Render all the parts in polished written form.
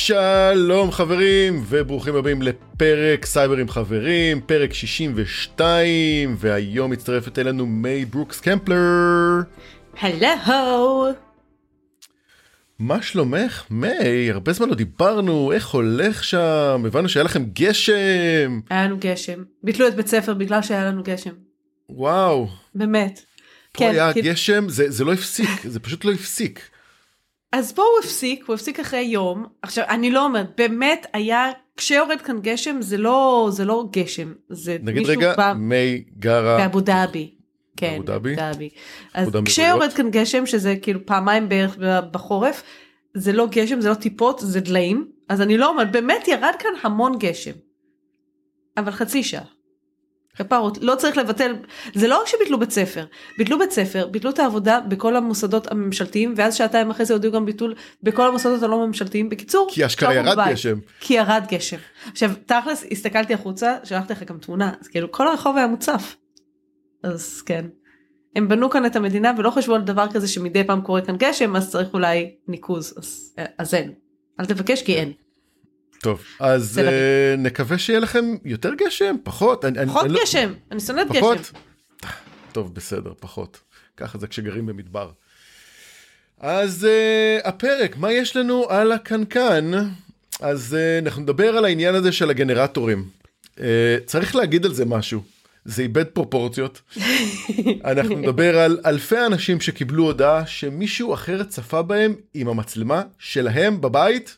שלום חברים וברוכים הבאים לפרק סייבר עם חברים, פרק 62, והיום מצטרפת אלינו מיי ברוקס קמפלר. הלו. מה שלומך מיי? הרבה זמן לא דיברנו, איך הולך שם? הבנו שהיה לכם גשם. היה לנו גשם, ביטלו את בית ספר בגלל שהיה לנו גשם. וואו. באמת. פה כן, היה גשם, זה לא הפסיק, זה פשוט לא הפסיק. אז פה הוא הפסיק אחרי יום. עכשיו אני לא אומרת, באמת היה, כשיורד כאן גשם זה לא גשם, זה נגיד רגע, מי גרה באבו דאבי. כן, אבו דאבי. אז כשיורד כאן גשם, שזה כאילו פעמיים בערך בחורף, זה לא גשם, זה לא טיפות, זה דליים. אז אני לא אומרת, באמת ירד כאן המון גשם. אבל חצי שעה. כפרות, לא צריך לבטל, זה לא רק שביטלו בית ספר, ביטלו את העבודה בכל המוסדות הממשלתיים, ואז שעתיים אחרי זה הודיעו גם ביטול בכל המוסדות הלא ממשלתיים. בקיצור, כי אשכרה ירד גשם. כי ירד גשם. עכשיו, תכלס, הסתכלתי החוצה, שלחתי לך גם תמונה, אז כאילו כל הרחוב היה מוצף. אז כן. הם בנו כאן את המדינה, ולא חשבו על דבר כזה שמדי פעם קורה כאן גשם, אז צריך אולי ניקוז, אז אין. אל תבקש כי אין. טוב, אז נקווה שיהיה לכם יותר גשם, פחות. פחות גשם, אני שונאת גשם. טוב, בסדר, פחות. ככה זה כשגרים במדבר. אז הפרק, מה יש לנו על הקנקן? אז אנחנו נדבר על העניין הזה של הגנרטורים. צריך להגיד על זה משהו. זה איבד פרופורציות. אנחנו נדבר על אלפי אנשים שקיבלו הודעה שמישהו אחר צפה בהם עם המצלמה שלהם בבית.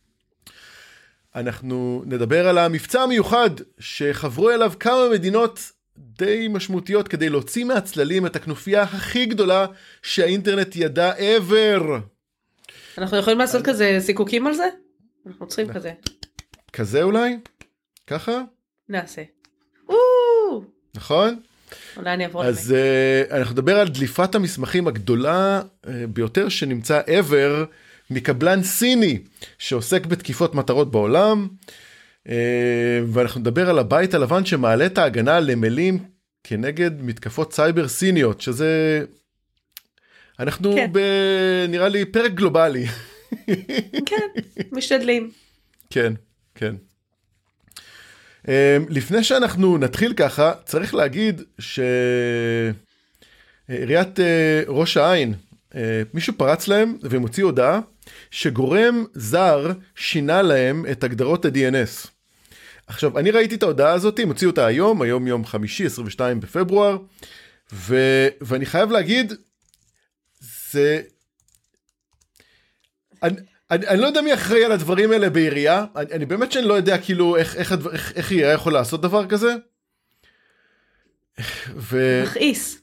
אנחנו נדבר על המבצע המיוחד שחברו אליו כמה מדינות די משמעותיות כדי להוציא מהצללים את הכנופיה הכי גדולה שהאינטרנט ידע ever. אנחנו יכולים לעשות כזה סיכוקים על זה? אנחנו צריכים כזה. כזה אולי? ככה? נעשה. נכון? אולי אני אעבור אז אנחנו נדבר על דליפת המסמכים הגדולה ביותר שנמצא ever, מקבלן סיני שעוסק בתקיפות מטרות בעולם, ואנחנו נדבר על הבית הלבן שמעלה את ההגנה על נמלים כנגד מתקפות סייבר סיניות, שזה אנחנו נראה לי פרק גלובלי. כן, משתדלים. כן, כן. לפני שאנחנו נתחיל ככה, צריך להגיד שעיריית ראש העין, מישהו פרץ להם והם הוציאו הודעה שגורם זר שינה להם את הגדרות ה-DNS. עכשיו, אני ראיתי את ההודעה הזאת, הם הוציאו אותה היום יום חמישי, 22 בפברואר, ואני חייב להגיד, זה... אני לא יודע מי אחראי על הדברים האלה בעירייה, אני באמת שאני לא יודע כאילו איך עירייה יכול לעשות דבר כזה. מכעיס.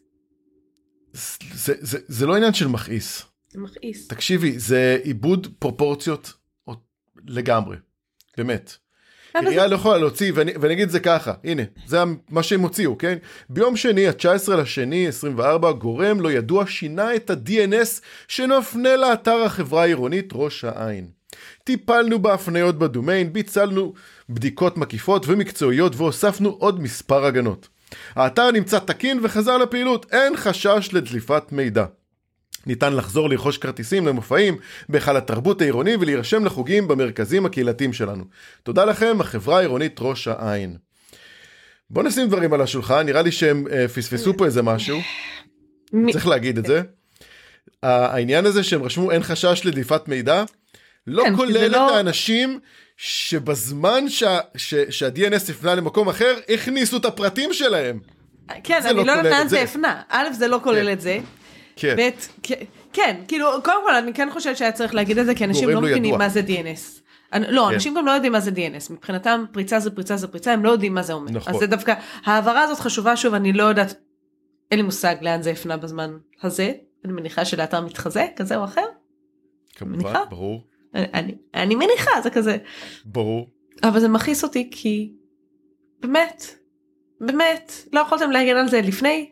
זה לא עניין של מכעיס. זה מכעיס. תקשיבי, זה איבוד פרופורציות לגמרי. באמת. עירייה לא יכולה להוציא, ואני אגיד את זה ככה, הנה, זה מה שהם הוציאו, כן? ביום שני, ה-19/2/24, גורם לא ידוע שינה את ה-DNS שנפנה לאתר החברה העירונית ראש העין. טיפלנו בהפניות בדומיין, ביצענו בדיקות מקיפות ומקצועיות, והוספנו עוד מספר הגנות. האתר נמצא תקין וחזר לפעילות, אין חשש לדליפת מידע. ניתן לחזור לרכוש כרטיסים למופעים בהיכל התרבות העירוני ולהירשם לחוגים במרכזים הקהילתיים שלנו. תודה לכם, החברה העירונית ראש העין. בואו נשים דברים על השולחן, נראה לי שהם פספסו פה איזה משהו. צריך להגיד את זה. העניין הזה שהם רשמו אין חשש לדליפת מידע, לא כולל את האנשים שבזמן שה-DNS הפנה למקום אחר, הכניסו את הפרטים שלהם. כן, אני לא יודעת לאן זה הפנה. א', זה לא כולל את זה. כן. כן, כאילו, קודם כל, אני כן חושבת שהיה צריך להגיד את זה, כי אנשים לא מבינים מה זה DNS. לא, אנשים גם לא יודעים מה זה DNS. מבחינתם, פריצה זה פריצה זה פריצה, הם לא יודעים מה זה אומר. אז זה דווקא, העברה הזאת חשובה, שוב, אני לא יודעת, אין לי מושג לאן זה הפנה בזמן הזה. אני מניחה שלאתר מתחזה, כזה או אחר. כמובן, ברור. אני מניחה, זה כזה. ברור. אבל זה מכעיס אותי, כי באמת, לא יכולתם להגן על זה לפני?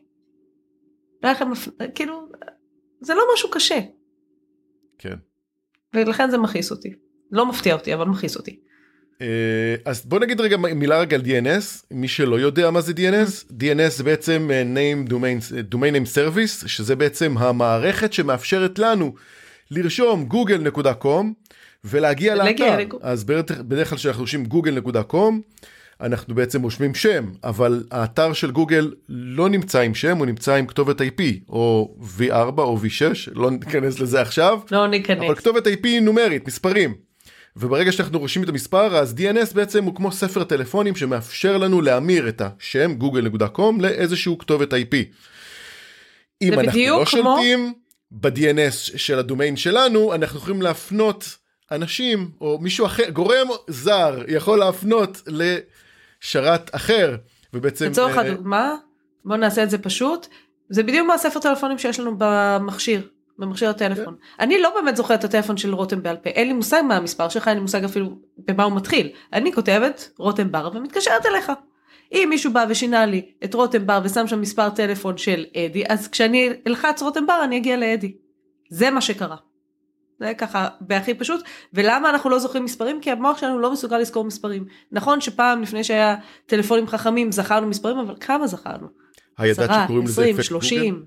כאילו, זה לא משהו קשה. כן. ולכן זה מכעיס אותי. לא מפתיע אותי, אבל מכעיס אותי. אז בוא נגיד רגע מילה רגע על DNS, מי שלא יודע מה זה DNS, DNS זה בעצם Domain Name Service, שזה בעצם המערכת שמאפשרת לנו לרשום google.com, ולהגיע לאתר. אז בדרך כלל שאנחנו רושמים google.com, אנחנו בעצם רושמים שם, אבל האתר של גוגל לא נמצא עם שם, הוא נמצא עם כתובת IP, או V4 או V6, לא ניכנס לזה עכשיו. לא ניכנס. אבל כתובת IP נומרית, מספרים. וברגע שאנחנו רושמים את המספר, אז DNS בעצם הוא כמו ספר טלפונים, שמאפשר לנו להמיר את השם, google.com, לאיזשהו כתובת IP. אם אנחנו לא שולטים ב-DNS של הדומיין שלנו, אנחנו יכולים להפנות אנשים, או מישהו אחר, גורם זר, יכול להפנות לשרת אחר, ובעצם... לצורך הדוגמה, בואו נעשה את זה פשוט, זה בדיוק מה הספר טלפונים שיש לנו במכשיר הטלפון. אני לא באמת זוכרת את הטלפון של רותם בעל פה, אין לי מושג מה המספר שלך, אין לי מושג אפילו במה הוא מתחיל. אני כותבת רותם בר ומתקשרת אליך. אם מישהו בא ושינה לי את רותם בר ושם שם מספר טלפון של אדי, אז כשאני אלחץ רותם בר אני אגיע לאדי. זה מה שקרה. זה ככה בהכי פשוט, ולמה אנחנו לא זוכרים מספרים? כי המוח שלנו לא מסוגל לזכור מספרים. נכון שפעם לפני שהיה טלפונים חכמים זכרנו מספרים, אבל כמה זכרנו? 10, 20, 30.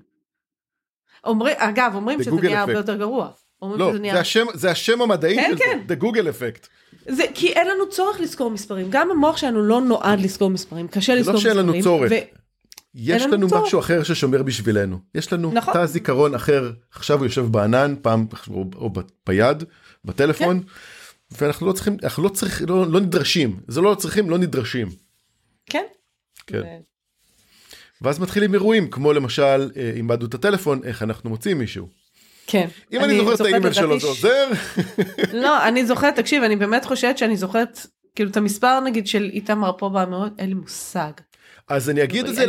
אגב, אומרים שזה נהיה הרבה יותר גרוע. לא, זה השם המדעי של זה, the Google effect. זה כי אין לנו צורך לזכור מספרים, גם המוח שלנו לא נועד לזכור מספרים, קשה לזכור מספרים. לא שאין לנו צורך. יש לנו משהו אחר ששומר בשבילנו. יש לנו תא זיכרון אחר, עכשיו הוא יושב בענן, פעם או ביד, בטלפון, ואנחנו לא צריכים, לא נדרשים. זה לא צריכים, לא נדרשים. כן. כן. ואז מתחילים אירועים, כמו למשל, אם בעדו את הטלפון, איך אנחנו מוצאים מישהו. כן. אם אני זוכרת את האימייל שלו, זה עוזר. לא, אני זוכרת, תקשיב, אני באמת חושבת שאני זוכרת, כאילו את המספר נגיד של איתמר פה במאות, אין לי מושג. אז אני אגיד את זה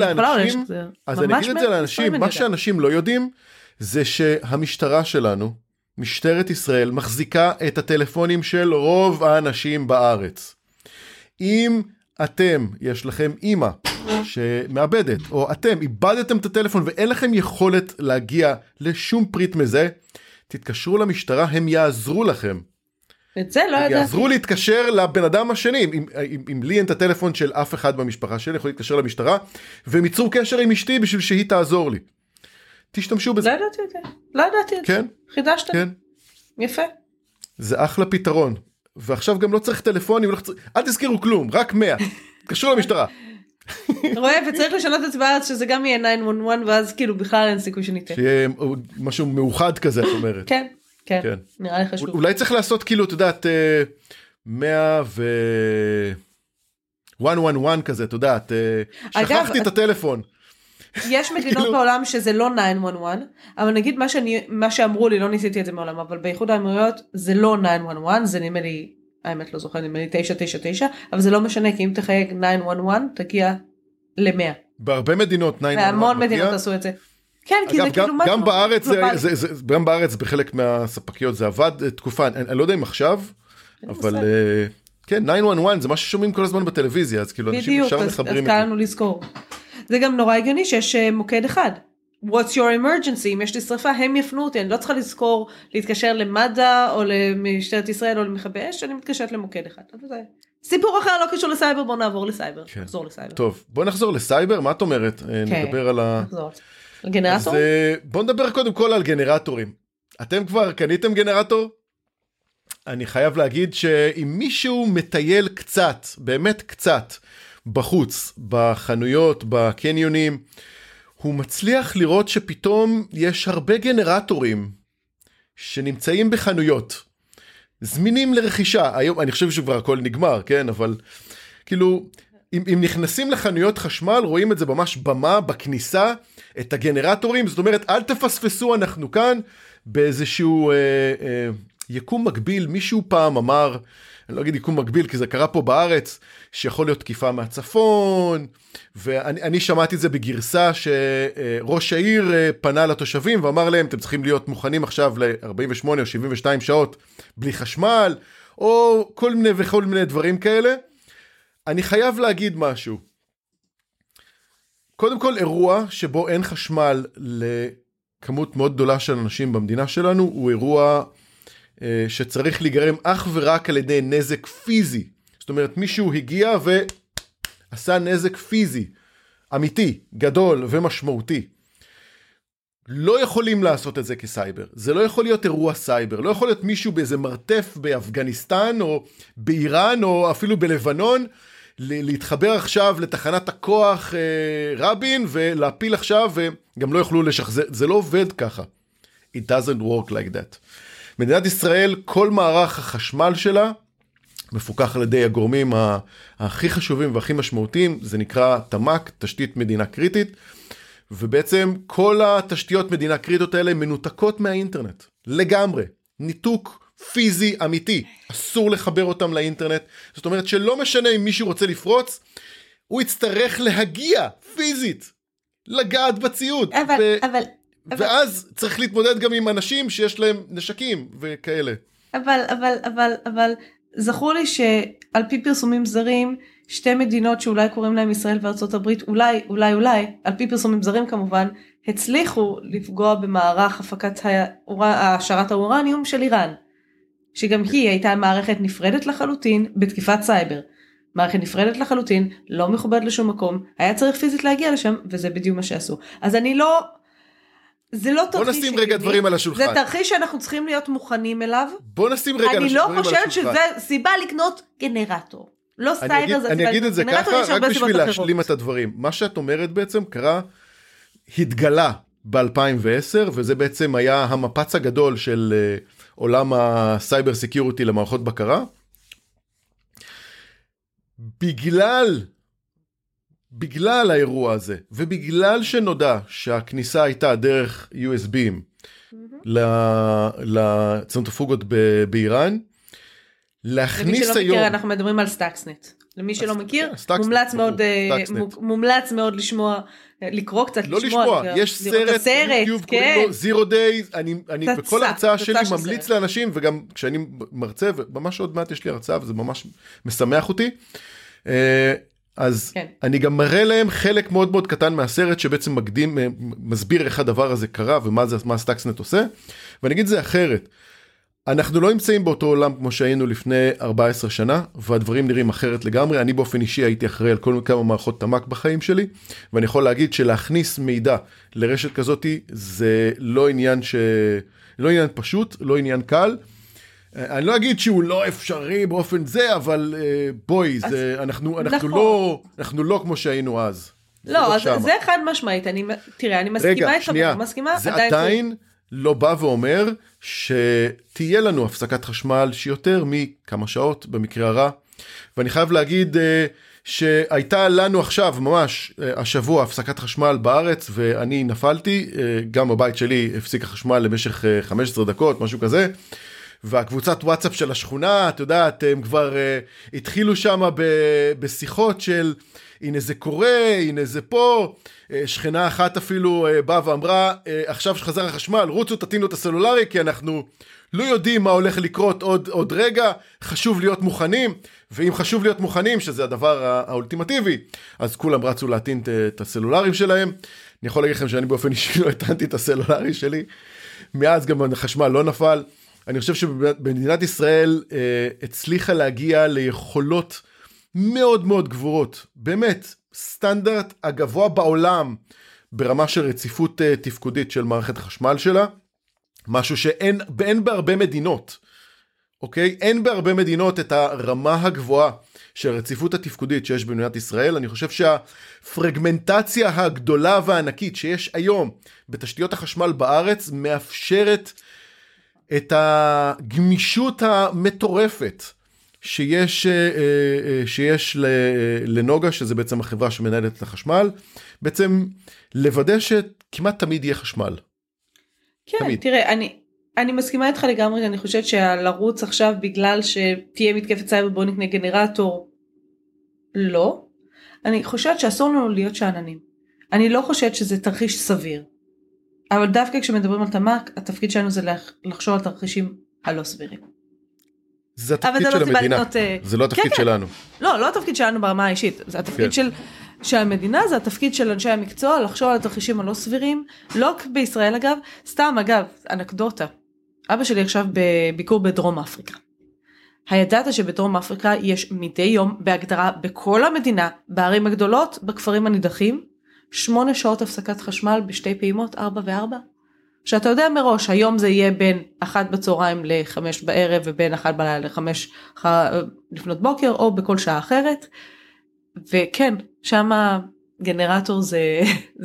לאנשים, מה שאנשים לא יודעים, זה שהמשטרה שלנו, משטרת ישראל, מחזיקה את הטלפונים של רוב האנשים בארץ. אם אתם, יש לכם אימא שמאבדת, או אתם איבדתם את הטלפון ואין לכם יכולת להגיע לשום פריט מזה, תתקשרו למשטרה, הם יעזרו לכם. את זה לא ידעתי. יעזרו להתקשר לבן אדם השני, אם לי אין את הטלפון של אף אחד במשפחה שלי, יכול להתקשר למשטרה, והם ייצרו קשר עם אשתי בשביל שהיא תעזור לי. תשתמשו בזה. לא ידעתי את זה. לא ידעתי את זה. כן. חידשת. כן. יפה. זה אחלה פתרון. ועכשיו גם לא צריך טלפונים, אל תזכירו כלום, רק 100. תקשרו למשטרה. רואה, וצריך לשנות את זה בארץ שזה גם יהיה 911, ואז כאילו בכלל אין סיכוי שניתן. שיהיה משהו מאוחד כזה, את אומרת. כן, כן, נראה לי חשוב. אולי צריך לעשות כאילו, את יודעת, 100 ו... 111 כזה, את יודעת, שכחתי את הטלפון. יש מדינות בעולם שזה לא 911, אבל נגיד מה שאמרו לי, לא ניסיתי את זה מעולם, אבל באיחוד האמירויות זה לא 911, זה נדמה לי, האמת לא זוכר, נדמה לי 999, אבל זה לא משנה, כי אם תחייג 911, תגיע ל-100. בהרבה מדינות 911 והמון מדינות עשו את זה. כן, כי זה כאילו משהו. גם בארץ בחלק מהספקיות זה עבד תקופה, אני לא יודע אם עכשיו, אבל כן, 911 זה מה ששומעים כל הזמן בטלוויזיה, אז כאילו אנשים ישר מחברים את זה. אז קל לנו לזכור. זה גם נורא הגיוני שיש מוקד אחד. What's your emergency? אם יש לי שריפה, הם יפנו אותי. אני לא צריכה לזכור להתקשר למד"א או למשטרת ישראל או למכבי אש, אני מתקשרת למוקד אחד. סיפור אחר לא קשור לסייבר, בוא נעבור לסייבר. נחזור לסייבר. טוב, בוא נחזור לסייבר, מה את אומרת? נדבר על ה... נחזור. על גנרטור? בוא נדבר קודם כל על גנרטורים. אתם כבר קניתם גנרטור? אני חייב להגיד שאם מישהו מטייל קצת, באמת קצת, בחוץ, בחנויות, בקניונים, הוא מצליח לראות שפתאום יש הרבה גנרטורים שנמצאים בחנויות, זמינים לרכישה. היום אני חושב שכבר הכל נגמר, כן? אבל כאילו, אם נכנסים לחנויות חשמל, רואים את זה ממש במה, בכניסה, את הגנרטורים. זאת אומרת, אל תפספסו, אנחנו כאן באיזשהו יקום מקביל. מישהו פעם אמר, אני לא אגיד יקום מקביל, כי זה קרה פה בארץ, שיכול להיות תקיפה מהצפון, ואני שמעתי את זה בגרסה שראש העיר פנה לתושבים, ואמר להם, אתם צריכים להיות מוכנים עכשיו ל-48 או 72 שעות בלי חשמל, או כל מיני וכל מיני דברים כאלה. אני חייב להגיד משהו. קודם כל, אירוע שבו אין חשמל לכמות מאוד גדולה של אנשים במדינה שלנו, הוא אירוע שצריך להיגרם אך ורק על ידי נזק פיזי. זאת אומרת, מישהו הגיע ועשה נזק פיזי, אמיתי, גדול ומשמעותי. לא יכולים לעשות את זה כסייבר. זה לא יכול להיות אירוע סייבר. לא יכול להיות מישהו באיזה מרתף באפגניסטן, או באיראן, או אפילו בלבנון, להתחבר עכשיו לתחנת הכוח רבין, ולהפיל עכשיו, וגם לא יוכלו לשחזר. זה לא עובד ככה. It doesn't work like that. מדינת ישראל, כל מערך החשמל שלה, מפוקח על ידי הגורמים הכי חשובים והכי משמעותיים, זה נקרא תמ"ק, תשתית מדינה קריטית, ובעצם כל התשתיות מדינה קריטיות האלה מנותקות מהאינטרנט, לגמרי, ניתוק פיזי אמיתי, אסור לחבר אותם לאינטרנט, זאת אומרת שלא משנה אם מישהו רוצה לפרוץ, הוא יצטרך להגיע פיזית, לגעת בציוד, ואז צריך להתמודד גם עם אנשים שיש להם נשקים וכאלה. אבל זכור לי שעל פי פרסומים זרים, שתי מדינות שאולי קוראים להם ישראל וארצות הברית, אולי, על פי פרסומים זרים כמובן, הצליחו לפגוע במערך הפקת השערת האורניום של איראן, שגם היא הייתה מערכת נפרדת לחלוטין בתקיפת סייבר. מערכת נפרדת לחלוטין, לא מכובד לשום מקום, היה צריך פיזית להגיע לשם, וזה בדיוק מה שעשו. אז אני לא... זה לא תרחיש... בוא נשים רגע דברים על השולחן. זה תרחיש שאנחנו צריכים להיות מוכנים אליו. בוא נשים רגע דברים על השולחן. אני לא חושבת שזה סיבה לקנות גנרטור. לא סייבר זה... אני אגיד את זה ככה, רק בשביל להשלים את הדברים. מה שאת אומרת בעצם קרה, התגלה ב-2010, וזה בעצם היה המפץ הגדול של עולם הסייבר סקיוריטי למערכות בקרה. בגלל האירוע הזה, ובגלל שנודע שהכניסה הייתה דרך USB'ים לצנטריפוגות באיראן, להכניס היום... למי שלא מכיר, אנחנו מדברים על סטאקסנט. למי שלא מכיר, מומלץ מאוד לשמוע, לקרוא קצת, לא לשמוע, יש סרט ביוטיוב, קוראים לו Zero Days, אני בכל הרצאה שלי ממליץ לאנשים, וגם כשאני מרצה, וממש עוד מעט יש לי הרצאה, וזה ממש משמח אותי, אז אני גם מראה להם חלק מאוד מאוד קטן מהסרט שבעצם מסביר איך הדבר הזה קרה ומה סטאקסנט עושה, ואני אגיד זה אחרת. אנחנו לא נמצאים באותו עולם כמו שהיינו לפני 14 שנה, והדברים נראים אחרת לגמרי. אני באופן אישי הייתי אחראי על כל כמה מערכות תמ"ק בחיים שלי, ואני יכול להגיד שלהכניס מידע לרשת כזאת זה לא עניין פשוט, לא עניין קל. אני לא אגיד שהוא לא אפשרי באופן זה, אבל בואי, אנחנו לא כמו שהיינו אז. לא, זה חד משמעית. תראה, אני מסכימה איתך, זה עדיין לא בא ואומר שתהיה לנו הפסקת חשמל שיותר מכמה שעות במקרה הרע. ואני חייב להגיד שהייתה לנו עכשיו ממש השבוע הפסקת חשמל בארץ, ואני נפלתי, גם הבית שלי הפסיק החשמל למשך 15 דקות, משהו כזה. והקבוצת וואטסאפ של השכונה, את יודעת, הם כבר התחילו שם בשיחות של הנה זה קורה, הנה זה פה, שכנה אחת אפילו באה ואמרה, עכשיו שחזר החשמל, רוצו תתינו את הסלולרי, כי אנחנו לא יודעים מה הולך לקרות עוד רגע, חשוב להיות מוכנים, ואם חשוב להיות מוכנים, שזה הדבר האולטימטיבי, אז כולם רצו להטין את הסלולרים שלהם. אני יכול להגיד לכם שאני באופן אישי לא הטנתי את הסלולרי שלי, מאז גם החשמל לא נפל. אני חושב שבמדינת ישראל הצליחה להגיע ליכולות מאוד מאוד גבוהות, באמת, סטנדרט הגבוה בעולם ברמה של רציפות תפקודית של מערכת החשמל שלה, משהו שאין בהרבה מדינות, אוקיי? אין בהרבה מדינות את הרמה הגבוהה של רציפות התפקודית שיש במדינת ישראל. אני חושב שהפרגמנטציה הגדולה והענקית שיש היום בתשתיות החשמל בארץ מאפשרת את הגמישות המטורפת שיש לנוגה, שזה בעצם החברה שמנהלת את החשמל, בעצם לוודא שכמעט תמיד יהיה חשמל. כן, תמיד. תראה, אני מסכימה איתך לגמרי, אני חושבת שלרוץ עכשיו בגלל שתהיה מתקפת סייבר בוא נקנה גנרטור, לא. אני חושבת שאסור לנו להיות שעננים. אני לא חושבת שזה תרחיש סביר. אבל דווקא כשמדברים על תמ"ק, התפקיד שלנו זה לחשוב על תרחישים הלא סבירים. זה התפקיד של המדינה, זה לא התפקיד שלנו. לא התפקיד שלנו ברמה האישית, זה התפקיד של המדינה, זה התפקיד של אנשי המקצוע, לחשוב על התרחישים הלא סבירים, לא בישראל אגב, סתם אגב, אנקדוטה, אבא שלי עכשיו בביקור בדרום אפריקה. הידעת שבדרום אפריקה יש מדי יום בהגדרה בכל המדינה, בערים הגדולות, בכפרים הנידחים, 8 שעות הפסקת חשמל בשתי פעימות, 4 ו4. שאתה יודע מראש, היום זה יהיה בין 1 בצהריים ל-5 בערב, ובין 1 בלילה ל-5 לפנות בוקר, או בכל שעה אחרת, וכן, שם גנרטור זה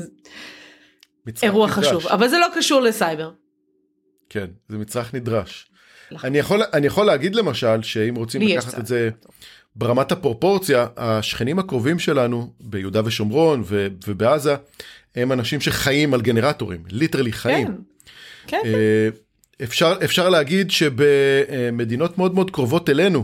אירוע חשוב, אבל זה לא קשור לסייבר. כן, זה מצרך נדרש. אני יכול להגיד למשל, שאם רוצים לקחת את זה ברמת הפרופורציה, השכנים הקרובים שלנו, ביהודה ושומרון ובעזה, הם אנשים שחיים על גנרטורים, ליטרלי חיים. כן. אפשר להגיד שבמדינות מאוד מאוד קרובות אלינו,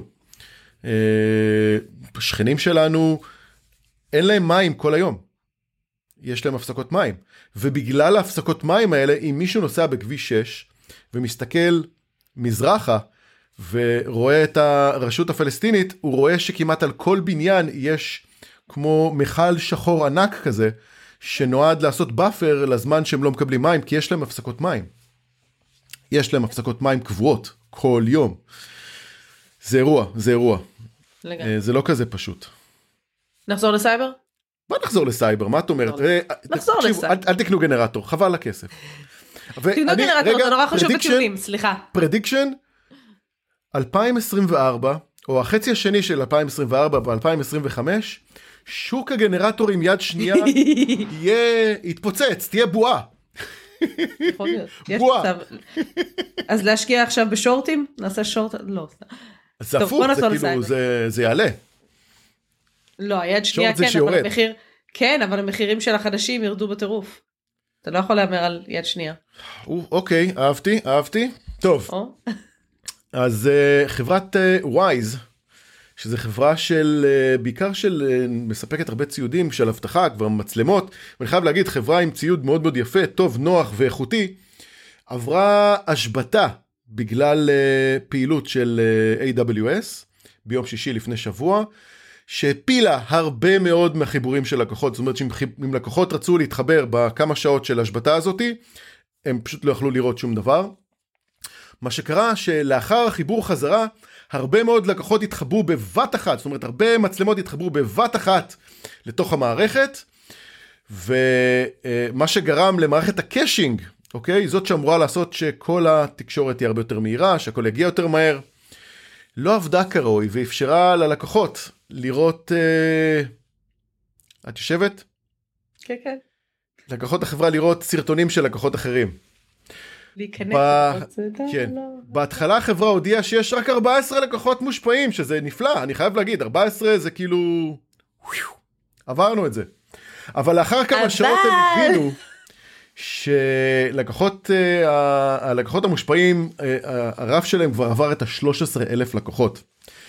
שכנים שלנו, אין להם מים כל היום. יש להם הפסקות מים. ובגלל ההפסקות מים האלה, אם מישהו נוסע בכביש 6, ומסתכל מזרחה, ורואה את הרשות הפלסטינית, הוא רואה שכמעט על כל בניין יש כמו מיכל שחור ענק כזה, שנועד לעשות באפר לזמן שהם לא מקבלים מים, כי יש להם הפסקות מים. יש להם הפסקות מים קבועות, כל יום. זה אירוע. זה לא כזה פשוט. נחזור לסייבר? בוא נחזור לסייבר, מה את אומרת? נחזור לסייבר. אל תקנו גנרטור, חבל לכסף. תקנו גנרטור, זה נורא חשוב בטיולים, סליחה. פרדיקשן, 2024, או החצי השני של 2024 ב-2025, שוק הגנרטורים יד שנייה יתפוצץ, תהיה בועה. יכול להיות. בועה. אז להשקיע עכשיו בשורטים? נעשה שורט? לא. זה הפוך, זה יעלה. לא, היד שנייה כן, אבל המחירים של החדשים ירדו בטירוף. אתה לא יכול להאמר על יד שנייה. אוקיי, אהבתי. טוב. אז חברת וויז, שזו חברה של, בעיקר של, מספקת הרבה ציודים של הבטחה, כבר מצלמות, ואני חייב להגיד, חברה עם ציוד מאוד מאוד יפה, טוב, נוח ואיכותי, עברה השבתה בגלל פעילות של AWS, ביום שישי לפני שבוע, שהפילה הרבה מאוד מהחיבורים של לקוחות, זאת אומרת שאם לקוחות רצו להתחבר בכמה שעות של השבתה הזאת, הם פשוט לא יכלו לראות שום דבר. מה שקרה שלאחר החיבור חזרה, הרבה מאוד לקוחות התחברו בבת אחת, זאת אומרת הרבה מצלמות התחברו בבת אחת לתוך המערכת, ומה שגרם למערכת הקאשינג, אוקיי? זאת שאמורה לעשות שכל התקשורת תהיה הרבה יותר מהירה, שהכל יגיע יותר מהר, לא עבדה כראוי ואפשרה ללקוחות לראות, את יושבת? כן, כן. לקוחות החברה לראות סרטונים של לקוחות אחרים. להיכנס. כן. בהתחלה החברה הודיעה שיש רק 14 לקוחות מושפעים, שזה נפלא, אני חייב להגיד, 14 זה כאילו, עברנו את זה. אבל לאחר כמה שעות הם הבינו, שלקוחות, הלקוחות המושפעים, הרף שלהם כבר עבר את ה-13,000 לקוחות,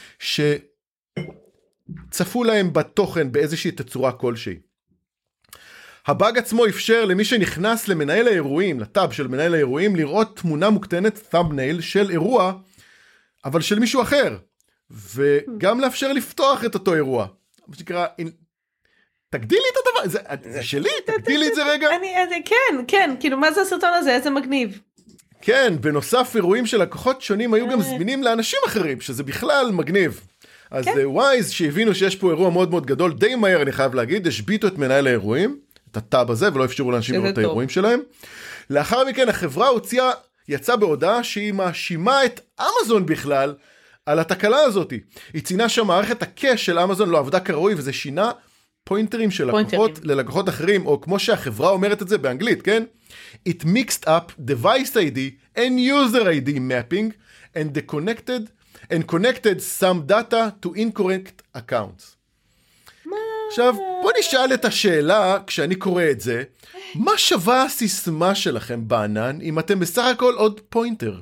שצפו להם בתוכן באיזושהי תצורה כלשהי. הבאג עצמו אפשר למי שנכנס למנהל האירועים, לטאב של מנהל האירועים, לראות תמונה מוקטנת, thumbnail של אירוע, אבל של מישהו אחר, וגם לאפשר לפתוח את אותו אירוע. מה שנקרא, תגדילי את הדבר, זה שלי, תגדילי את זה רגע. כן, כאילו מה זה הסרטון הזה, איזה מגניב. כן, בנוסף אירועים של לקוחות שונים היו גם זמינים לאנשים אחרים, שזה בכלל מגניב. אז וויז שהבינו שיש פה אירוע מאוד מאוד גדול, די מהר אני חייב להגיד, השביתו את מנהל האירועים, את הטאב הזה, ולא אפשרו לאנשים לראות את האירועים שלהם. לאחר מכן החברה יצאה בהודעה שהיא מאשימה את אמזון בכלל על התקלה הזאת. היא ציינה שהמערכת הקש של אמזון לא עבדה כראוי, וזה שינה פוינטרים של לקוחות ללקוחות אחרים, או כמו שהחברה אומרת את זה באנגלית, כן? It mixed up device ID and user ID mapping and connected some data to incorrect accounts. עכשיו, בוא נשאל את השאלה, כשאני קורא את זה, מה שווה הסיסמה שלכם בענן, אם אתם בסך הכל עוד פוינטר?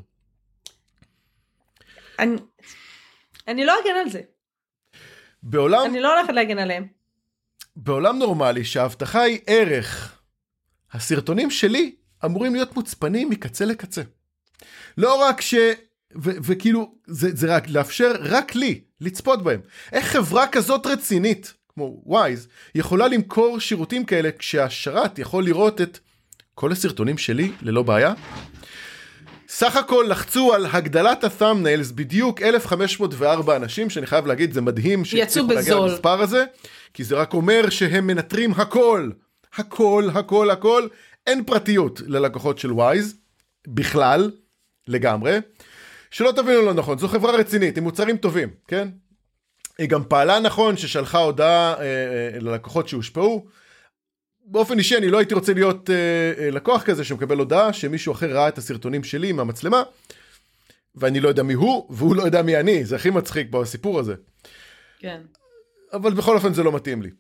אני לא אגן על זה. אני לא הולכת להגן עליהם. בעולם נורמלי, שההבטחה היא ערך, הסרטונים שלי אמורים להיות מוצפנים מקצה לקצה. לא רק וכאילו, זה רק לאפשר רק לי לצפות בהם. איך חברה כזאת רצינית, כמו וויז, יכולה למכור שירותים כאלה, כשהשרת יכול לראות את כל הסרטונים שלי ללא בעיה? סך הכל לחצו על הגדלת ה-thumbnails בדיוק 1,504 אנשים, שאני חייב להגיד, זה מדהים שיצאו בזול. למספר הזה, כי זה רק אומר שהם מנטרים הכל, אין פרטיות ללקוחות של וויז, בכלל, לגמרי. שלא תבינו לא נכון, זו חברה רצינית, עם מוצרים טובים, כן? היא גם פעלה נכון ששלחה הודעה ללקוחות שהושפעו. באופן אישי אני לא הייתי רוצה להיות לקוח כזה שמקבל הודעה שמישהו אחר ראה את הסרטונים שלי מהמצלמה, ואני לא יודע מי הוא, והוא לא יודע מי אני, זה הכי מצחיק בסיפור הזה. כן. אבל בכל אופן זה לא מתאים לי.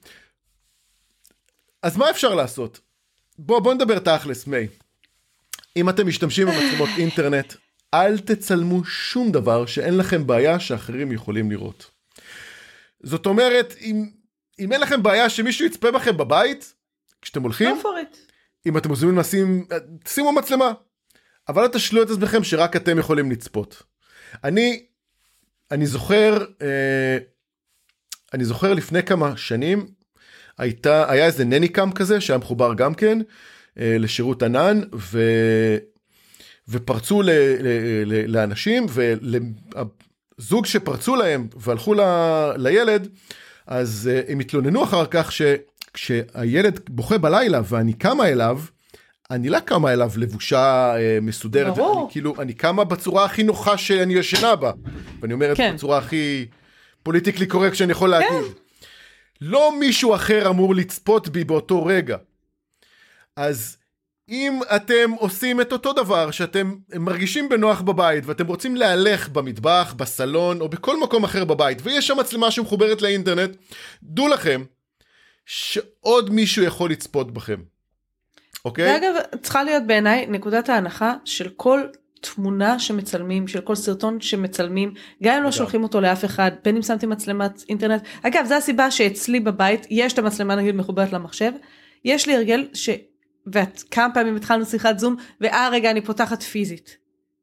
אז מה אפשר לעשות? בוא נדבר תכלס, מי. אם אתם משתמשים במצלמות אינטרנט, אל תצלמו שום דבר שאין לכם בעיה שאחרים יכולים לראות. זאת אומרת, אם אין לכם בעיה שמישהו יצפה בכם בבית, כשאתם הולכים, אם אתם עושים שימו מצלמה, אבל אל תשלו את עצמכם שרק אתם יכולים לצפות. אני זוכר לפני כמה שנים, היה איזה נניקאם כזה, שהיה מחובר גם כן, לשירות ענן, ופרצו לאנשים, והזוג שפרצו להם, והלכו לילד, אז הם התלוננו אחר כך, שכשהילד בוכה בלילה, ואני קמה אליו, אני לא קמה אליו לבושה מסודרת, אני קמה בצורה הכי נוחה שאני ישנה בה, ואני אומרת בצורה הכי פוליטיקלי קורקט שאני יכול להגיד. לא מישהו אחר אמור לצפות בי באותו רגע. אז אם אתם עושים את אותו דבר, שאתם מרגישים בנוח בבית, ואתם רוצים להלך במטבח, בסלון, או בכל מקום אחר בבית, ויש שם מצלמה שמחוברת לאינטרנט, דעו לכם שעוד מישהו יכול לצפות בכם. אוקיי? ואגב, צריכה להיות בעיניי נקודת ההנחה של כל תמונה שמצלמים, של כל סרטון שמצלמים, גם אם לא שולחים אותו לאף אחד, בין אם שמתי מצלמת אינטרנט. אגב, זו הסיבה שאצלי בבית, יש את המצלמה נגיד מחוברת למחשב, יש לי הרגל וכמה פעמים התחלנו שיחת זום, רגע אני פותחת פיזית.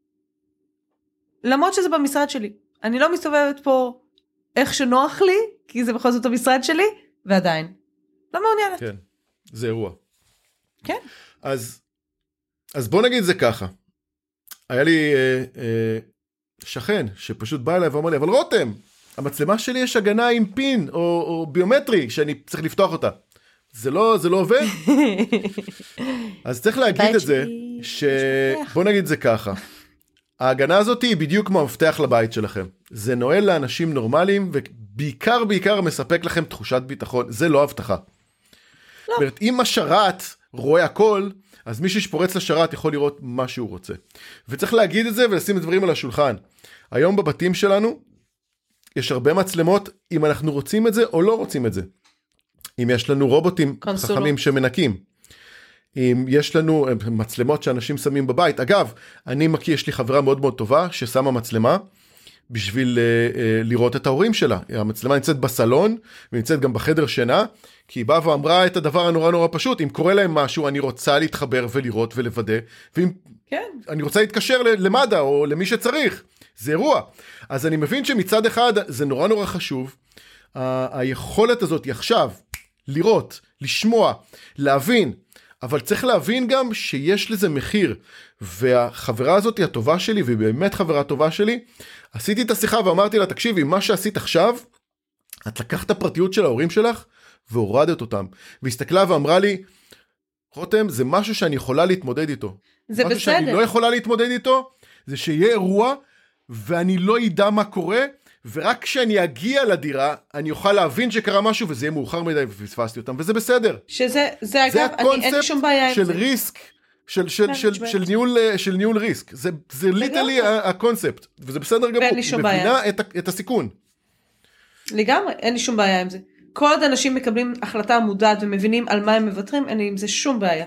למרות שזה במשרד שלי. אני לא מסתובבת פה איך שנוח לי, כי זה בכל זאת המשרד שלי, ועדיין. לא מעוניינת. כן, זה אירוע. כן. אז בוא נגיד זה ככה. היה לי שכן שפשוט בא אליי ואומר לי, אבל רותם, המצלמה שלי יש הגנה עם פין או ביומטרי שאני צריך לפתוח אותה. זה לא עובד? אז צריך להגיד את זה, בוא נגיד זה ככה. ההגנה הזאת היא בדיוק כמו המפתח לבית שלכם. זה נועל לאנשים נורמליים, ובעיקר מספק לכם תחושת ביטחון. זה לא הבטחה. זאת אומרת, אם השרת רואה הכל, אז מי שפורץ לשרת יכול לראות מה שהוא רוצה. וצריך להגיד את זה ולשים את דברים על השולחן. היום בבתים שלנו, יש הרבה מצלמות, אם אנחנו רוצים את זה או לא רוצים את זה. אם יש לנו רובוטים חכמים שמנקים. אם יש לנו מצלמות שאנשים שמים בבית. אגב, יש לי חברה מאוד מאוד טובה ששמה מצלמה בשביל לראות את ההורים שלה. המצלמה נמצאת בסלון ונמצאת גם בחדר שינה, כי היא באה ואמרה את הדבר הנורא פשוט, אם קורה להם משהו, אני רוצה להתחבר ולראות ולוודא, ואם אני רוצה להתקשר למד"א או למי שצריך, זה אירוע. אז אני מבין שמצד אחד זה נורא חשוב, היכולת הזאת היא עכשיו לראות, לשמוע, להבין, אבל צריך להבין גם שיש לזה מחיר, והחברה הזאת היא הטובה שלי, והיא באמת חברה טובה שלי, עשיתי את השיחה ואמרתי לה, תקשיבי, מה שעשית עכשיו, את לקחת את הפרטיות של ההורים שלך, והורדת אותם, והסתכלה ואמרה לי, רותם, זה משהו שאני יכולה להתמודד איתו. זה משהו בסדר. שאני לא יכולה להתמודד איתו, זה שיהיה אירוע, ואני לא ידע מה קורה, ורק כשאני אגיע לדירה, אני אוכל להבין שקרה משהו, וזה יהיה מאוחר מדי, ופספסתי אותם, וזה בסדר. זה אגב, אין לי שום בעיה. של ריסק, של ניהול ריסק. זה ליטלי הקונספט, וזה בסדר גמור. היא מבינה את הסיכון. לגמרי, אין לי שום בעיה עם זה. כל עוד אנשים מקבלים החלטה מודעת ומבינים על מה הם מוותרים, אין לי עם זה שום בעיה.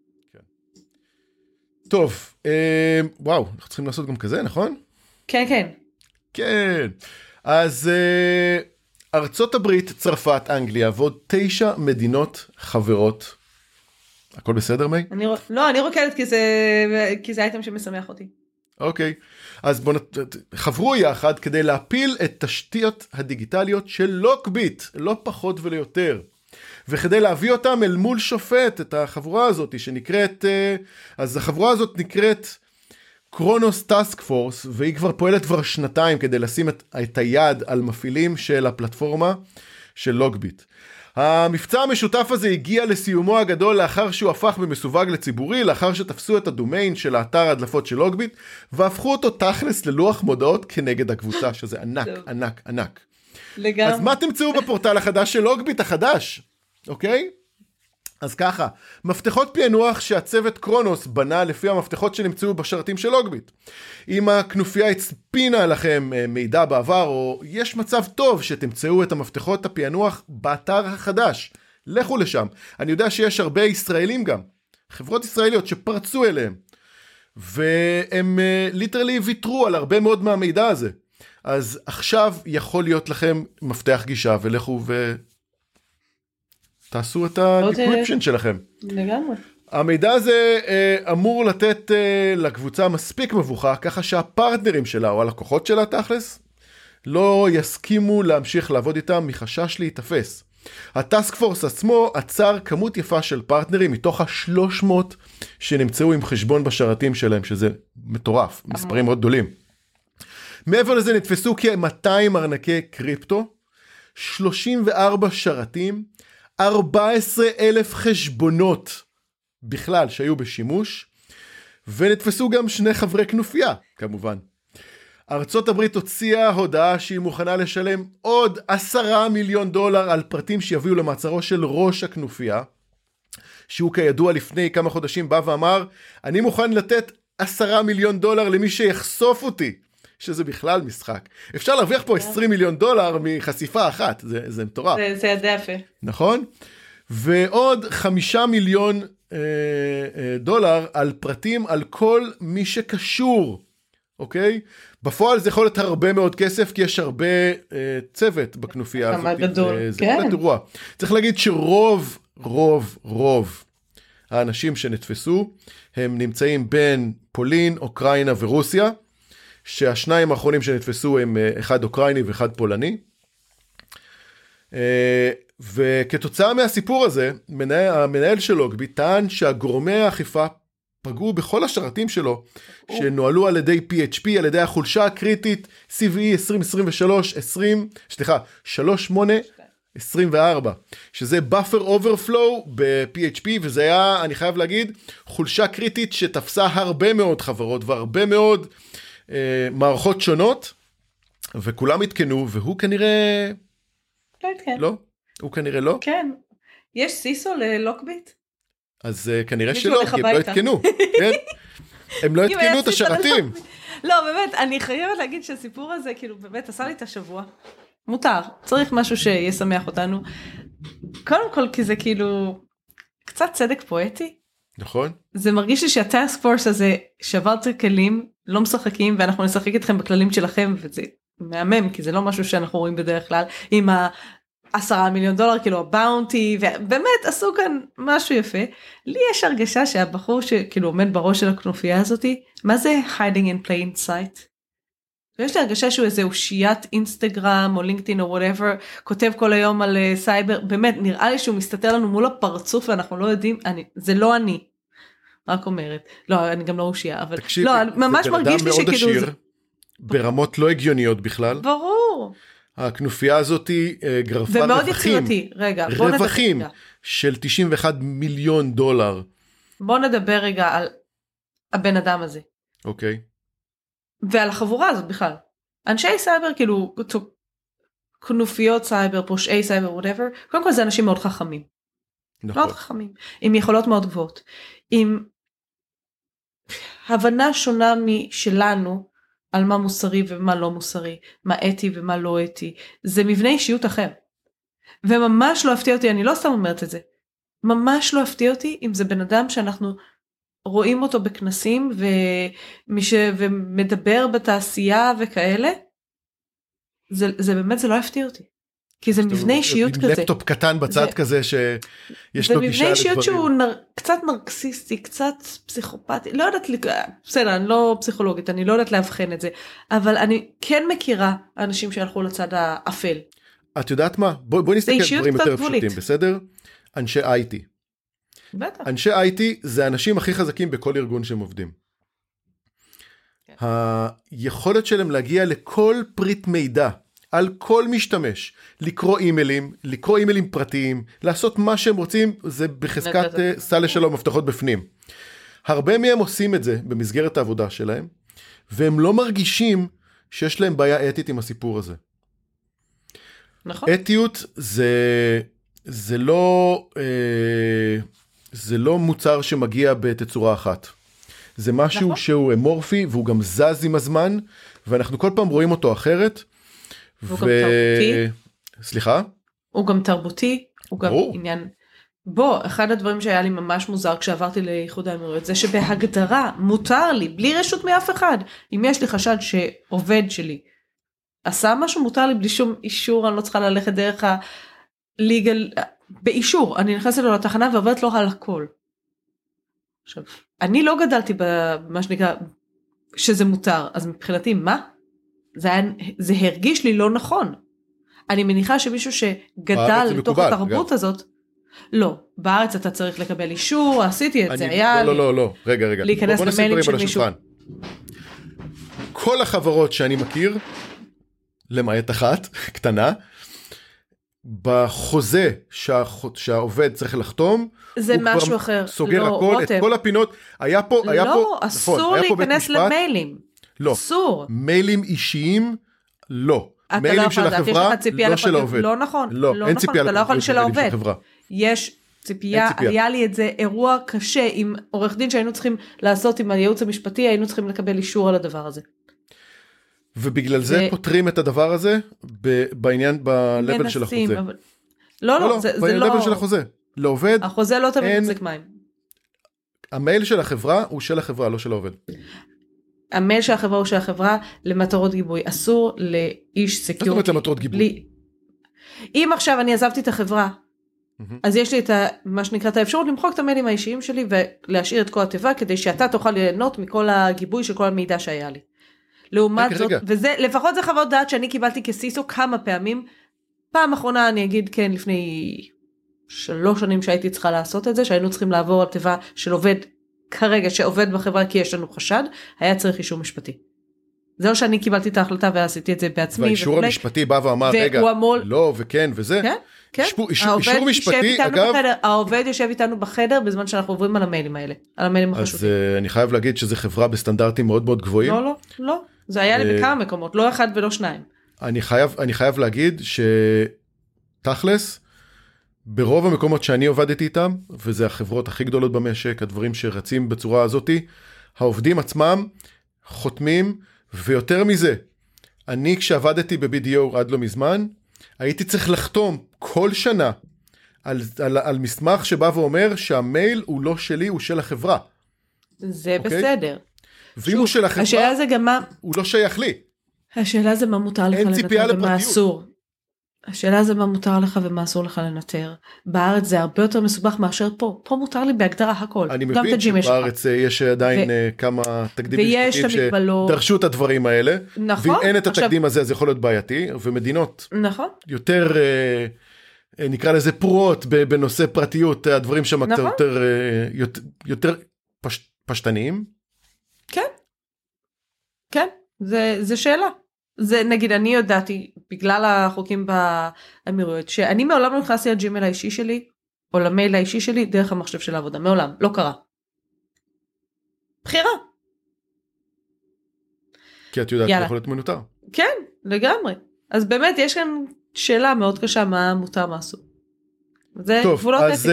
טוב, וואו, אנחנו צריכים לעשות גם כזה, נכון? כן. כן. אז ארצות הברית, צרפת, אנגליה, ועוד 9 מדינות חברות. הכל בסדר, מי? לא, אני רוקדת כי זה אייטם שמשמח אותי. אוקיי. אז בואו חברו יחד כדי להפיל את תשתיות הדיגיטליות של לוקביט, לא פחות ולא יותר. וכדי להביא אותם אל מול שופט, את החבורה הזאת שנקראת, אז החבורה הזאת נקראת קרונוס טאסק פורס, והיא כבר פועלת כבר 2 כדי לשים את היד על מפעילים של הפלטפורמה של לוקביט. המבצע המשותף הזה הגיע לסיומו הגדול לאחר שהוא הפך במסווג לציבורי, לאחר שתפסו את הדומיין של האתר ההדלפות של לוגביט, והפכו אותו תכלס ללוח מודעות כנגד הקבוצה, שזה ענק, ענק, ענק. לגמרי. אז מה תמצאו בפורטל החדש של לוגביט החדש? אוקיי? אז ככה, מפתחות פענוח שהצוות קרונוס בנה לפי המפתחות שנמצאו בשרתים של לוגביט. אם הכנופיה הצפינה לכם מידע בעבר, או יש מצב טוב שתמצאו את המפתחות הפענוח באתר החדש, לכו לשם. אני יודע שיש הרבה ישראלים גם, חברות ישראליות שפרצו אליהם, והם ליטרלי ויתרו על הרבה מאוד מהמידע הזה. אז עכשיו יכול להיות לכם מפתח גישה, ולכו תעשו את הדקריפשן שלכם. לגמרי. המידע הזה אמור לתת לקבוצה מספיק מבוכה, ככה שהפרטנרים שלה או הלקוחות שלה תכלס, לא יסכימו להמשיך לעבוד איתם מחשש להתאפס. הטאסק פורס עצמו עצר כמות יפה של פרטנרים מתוך 300 שנמצאו עם חשבון בשרתים שלהם, שזה מטורף, מספרים מאוד גדולים. מעבר לזה נתפסו כ-200 ארנקי קריפטו, 34 שרתים, 14,000 חשבונות בכלל שהיו בשימוש, ונתפסו גם 2 חברי כנופיה, כמובן. ארצות הברית הוציאה הודעה שהיא מוכנה לשלם עוד $10 מיליון על פרטים שיביאו למעצרו של ראש הכנופיה, שהוא כידוע לפני כמה חודשים בא ואמר, אני מוכן לתת $10 מיליון למי שיחשוף אותי, שזה בכלל משחק. אפשר להרוויח פה $20 מיליון מחשיפה אחת, זה מטורף. זה ידע יפה. נכון? ועוד $5 מיליון על פרטים על כל מי שקשור, אוקיי? בפועל זה יכול להיות הרבה מאוד כסף, כי יש הרבה צוות בכנופיה הזאת. כמה גדול, זה כן. אירוע. צריך להגיד רוב האנשים שנתפסו, הם נמצאים בין פולין, אוקראינה ורוסיה, שהשניים האחרונים שנתפסו הם אחד אוקראיני ואחד פולני. וכתוצאה מהסיפור הזה, המנהל של לוגביט טען שהגורמי האכיפה פגעו בכל השרתים שלו, שנועלו על ידי PHP, על ידי החולשה הקריטית CVE 3824, שזה buffer overflow ב-PHP, וזה היה, אני חייב להגיד, חולשה קריטית שתפסה הרבה מאוד חברות, והרבה מאוד מערכות שונות, וכולם התקנו, והוא כנראה... לא התקן. לא? הוא כנראה לא? כן. יש סיסו ללוקביט? אז כנראה שלא, כי הם לא התקנו. כן? הם לא התקנו את השרתים. לא, באמת, אני חייבת להגיד שהסיפור הזה, כאילו, באמת, עשה לי את השבוע. מותר. צריך משהו שישמח אותנו. קודם כל, כי זה כאילו, קצת צדק פואטי. נכון. זה מרגיש לי שהטאסק פורס הזה שבר את הכלים, לא משחקים, ואנחנו נשחק אתכם בכללים שלכם, וזה מהמם, כי זה לא משהו שאנחנו רואים בדרך כלל, עם $10 מיליון, כאילו הבאונטי, ובאמת עשו כאן משהו יפה. לי יש הרגשה שהבחור שכאילו עומד בראש של הכנופיה הזאת, מה זה hiding in plain sight? ויש לי הרגשה שהוא איזה אושיית אינסטגרם או לינקדאין או whatever, כותב כל היום על סייבר, באמת נראה לי שהוא מסתתר לנו מול הפרצוף ואנחנו לא יודעים, זה לא אני, רק אומרת, לא אני גם לא אושייה, אבל תקשיבי, לא, ממש מרגיש לי שכאילו, עשיר, ברמות לא הגיוניות בכלל, ברור, הכנופיה הזאת גרפה ומאוד יצירתי, רגע, רווחים של $91 מיליון. בוא נדבר רגע על הבן אדם הזה. אוקיי. ועל החבורה הזאת בכלל. אנשי סייבר, כאילו, כנופיות סייבר, פושעי סייבר, whatever, קודם כל זה אנשים מאוד חכמים. נכון. מאוד חכמים. עם יכולות מאוד גבוהות. עם הבנה שונה משלנו, על מה מוסרי ומה לא מוסרי, מה אתי ומה לא אתי. זה מבנה אישיות אחר. וממש לא הפתיע אותי, אני לא סתם אומרת את זה, ממש לא הפתיע אותי אם זה בן אדם שאנחנו רואים אותו בכנסים ומדבר בתעשייה וכאלה, זה באמת, זה לא הפתיע אותי. כי זה מבנה אישיות כזה. לפטופ קטן בצד כזה שיש לו גישה לדברים. זה מבנה אישיות שהוא קצת נרקסיסטי, קצת פסיכופתי, לא יודעת, בסדר, אני לא פסיכולוגית, אני לא יודעת להבחן את זה, אבל אני כן מכירה אנשים שהלכו לצד האפל. את יודעת מה? בואי נסתכל דברים יותר פשוטים, בסדר? אנשי IT. בטח. אנשי IT זה האנשים הכי חזקים בכל ארגון שהם עובדים. היכולת שלהם להגיע לכל פריט מידע על כל משתמש, לקרוא אימיילים פרטיים, לעשות מה שהם רוצים, זה בחזקת סע לשלום, מפתחות בפנים. הרבה מהם עושים את זה במסגרת העבודה שלהם, והם לא מרגישים שיש להם בעיה אתית עם הסיפור הזה. נכון. אתיות זה לא מוצר שמגיע בתצורה אחת. זה משהו נכון. שהוא אמורפי, והוא גם זז עם הזמן, ואנחנו כל פעם רואים אותו אחרת. והוא גם תרבותי. סליחה? הוא גם תרבותי, הוא גם עניין... אחד הדברים שהיה לי ממש מוזר כשעברתי לאיחוד האמירויות, זה שבהגדרה מותר לי, בלי רשות מאף אחד, אם יש לי חשד שעובד שלי עשה משהו, מותר לי בלי שום אישור, אני לא צריכה ללכת דרך הליגל, באישור, אני נכנסת לו לתחנה ועובדת לו על הכל. עכשיו, אני לא גדלתי במה שנקרא, שזה מותר, אז מבחינתי, מה? זה הרגיש לי לא נכון. אני מניחה שמישהו שגדל לתוך התרבות הזאת, לא, בארץ אתה צריך לקבל אישור, עשיתי את זה, היה לי. לא, רגע. להיכנס למיילים של מישהו. כל החברות שאני מכיר, למעט אחת, קטנה, בחוזה שהעובד צריך לחתום, זה משהו אחר. סוגר הכל, את כל הפינות. היה פה, לא, אסור להיכנס למיילים. לא. אסור. מיילים אישיים, לא. מיילים של החברה, לא של העובד. לא נכון. לא, אין ציפייה של העובד. יש ציפייה, היה לי את זה אירוע קשה עם עורך דין שהיינו צריכים לעשות עם הייעוץ המשפטי, היינו צריכים לקבל אישור על הדבר הזה. ובגלל זה פותרים את הדבר הזה בעניין, בלבל של החוזה. לא, זה לא... בלבל של החוזה. לעובד... החוזה לא תמיד מחזיק מים. המייל של החברה הוא של החברה, לא של העובד. המייל של החברה הוא של החברה למטרות גיבוי. אסור לאיש סקיורטי. זאת אומרת למטרות גיבוי. אם עכשיו אני עזבתי את החברה, אז יש לי את מה שנקרא את האפשרות למחוק את המיילים האישיים שלי ולהשאיר את כל התיבה כדי שאתה תוכל ליהנות מכל הגיבוי של כל המידע שהיה לי. לעומת זאת, וזה, לפחות זה חוות דעת שאני קיבלתי כסיסו כמה פעמים. פעם אחרונה אני אגיד כן, לפני 3 שנים שהייתי צריכה לעשות את זה, שהיינו צריכים לעבור על תיבה של עובד כרגע, שעובד בחברה כי יש לנו חשד, היה צריך אישור משפטי. זה לא שאני קיבלתי את ההחלטה ועשיתי את זה בעצמי. והאישור המשפטי בא ואמר, רגע, לא וכן וזה. כן. אישור משפטי, אגב. העובד יושב איתנו בחדר בזמן שאנחנו עוברים על המיילים האלה, על המיילים החשובים. אז אני חייב להגיד שזה חברה בסטנדרטים מאוד מאוד גבוהים. לא. זה היה לי בכמה מקומות, לא אחד ולא 2. אני חייב להגיד שתכלס, ברוב המקומות שאני עובדתי איתם, וזה החברות הכי גדולות במשק, הדברים שרצים בצורה הזאת, העובדים עצמם חותמים, ויותר מזה, אני כשעבדתי ב-BDO עד לא מזמן, הייתי צריך לחתום כל שנה על מסמך שבא ואומר שהמייל הוא לא שלי, הוא של החברה. זה בסדר. ואם הוא של החברה, השאלה זה גם מה... הוא לא שייך לי. השאלה זה מה מותר לך לנטר ומה אסור. השאלה זה מה מותר לך ומה אסור לך לנטר. בארץ זה הרבה יותר מסובך מאשר פה. פה מותר לי בהגדרה הכל. אני מבין שבארץ יש עדיין כמה תקדימים משפטיים שדרשו את הדברים האלה. נכון. ואם אין את התקדים הזה, זה יכול להיות בעייתי. ומדינות יותר, נקרא לזה פרועות בנושא פרטיות, הדברים שם יותר פשטניים. כן, זה שאלה. זה נגיד אני יודעתי בגלל החוקים באמירויות שאני מעולם לא נכנסתי לג'ימייל האישי שלי או למייל האישי שלי דרך המחשב של העבודה, מעולם, לא קרה. בחירה. כי את יודעת זה יכול להיות מנותר. כן, לגמרי. אז באמת יש כאן שאלה מאוד קשה מה מותר מה אסור. זה טוב, אז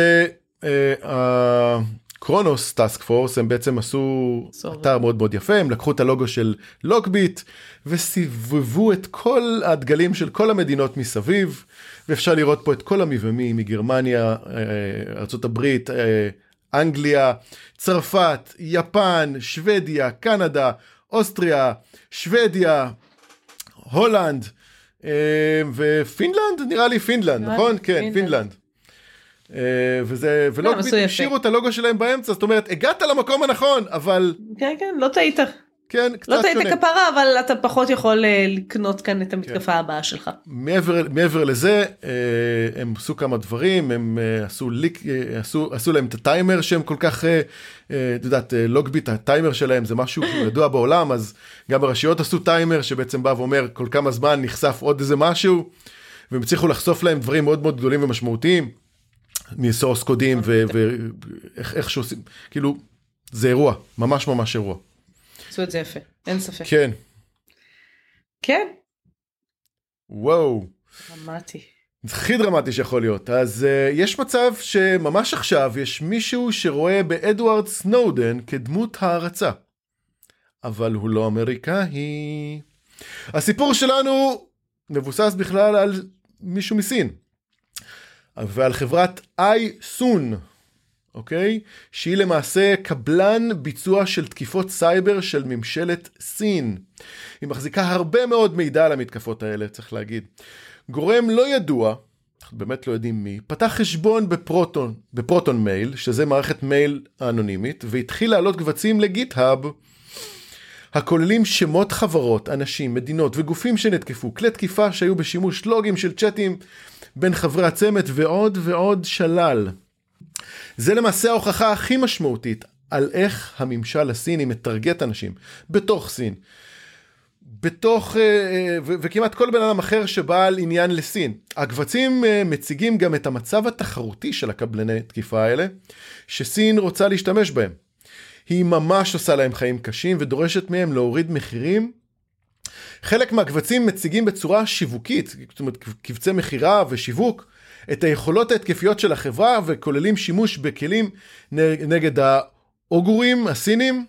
קרונוס טאסק פורס הם בעצם עשו אתר מאוד מאוד יפה, הם לקחו את הלוגו של לוקביט וסיבבו את כל הדגלים של כל המדינות מסביב, ואפשר לראות פה את כל המי מגרמניה, ארצות הברית, אנגליה, צרפת, יפן, שוודיה, קנדה, אוסטריה, שוודיה, הולנד ופינלנד, נראה לי פינלנד, נכון? כן, פינלנד. ולוקביט השאירו את הלוגו שלהם באמצע, זאת אומרת, הגעת למקום הנכון, אבל... כן, לא טעית. כן, קצת שונה. לא טעית כפרה, אבל אתה פחות יכול לקנות כאן את המתקפה הבאה שלך. מעבר לזה, הם עשו כמה דברים, הם עשו להם את הטיימר שהם כל כך, את יודעת, לוגביט, הטיימר שלהם זה משהו ידוע בעולם, אז גם הרשויות עשו טיימר שבעצם בא ואומר כל כמה זמן נחשף עוד איזה משהו, והם הצליחו לחשוף להם דברים מאוד מאוד גדולים ומשמעותיים, מסורס קודים ואיך שעושים, כאילו, זה אירוע, ממש ממש אירוע. עשו את זה יפה, אין ספק. כן. כן. וואו. דרמטי. זה הכי דרמטי שיכול להיות. אז יש מצב שממש עכשיו יש מישהו שרואה באדוארד סנודן כדמות הערצה. אבל הוא לא אמריקאי. הסיפור שלנו מבוסס בכלל על מישהו מסין. ועל חברת iSun. אוקיי? שהיא למעשה קבלן ביצוע של תקיפות סייבר של ממשלת סין. היא מחזיקה הרבה מאוד מידע על המתקפות האלה, צריך להגיד. גורם לא ידוע, אנחנו באמת לא יודעים מי, פתח חשבון בפרוטון מייל, שזה מערכת מייל אנונימית, והתחיל לעלות קבצים לגיט-האב, הכוללים שמות חברות, אנשים, מדינות וגופים שנתקפו, כלי תקיפה שהיו בשימוש, לוגים של צ'אטים בין חברי הצמד ועוד ועוד שלל. זה למעשה ההוכחה הכי משמעותית על איך הממשל הסיני מטרגט אנשים בתוך סין. וכמעט כל בן אדם אחר שבעל עניין לסין. הקבצים מציגים גם את המצב התחרותי של הקבלני תקיפה האלה, שסין רוצה להשתמש בהם. היא ממש עושה להם חיים קשים ודורשת מהם להוריד מחירים. חלק מהקבצים מציגים בצורה שיווקית, זאת אומרת קבצי מחירה ושיווק, את היכולות ההתקפיות של החברה, וכוללים שימוש בכלים נגד האוגורים הסינים,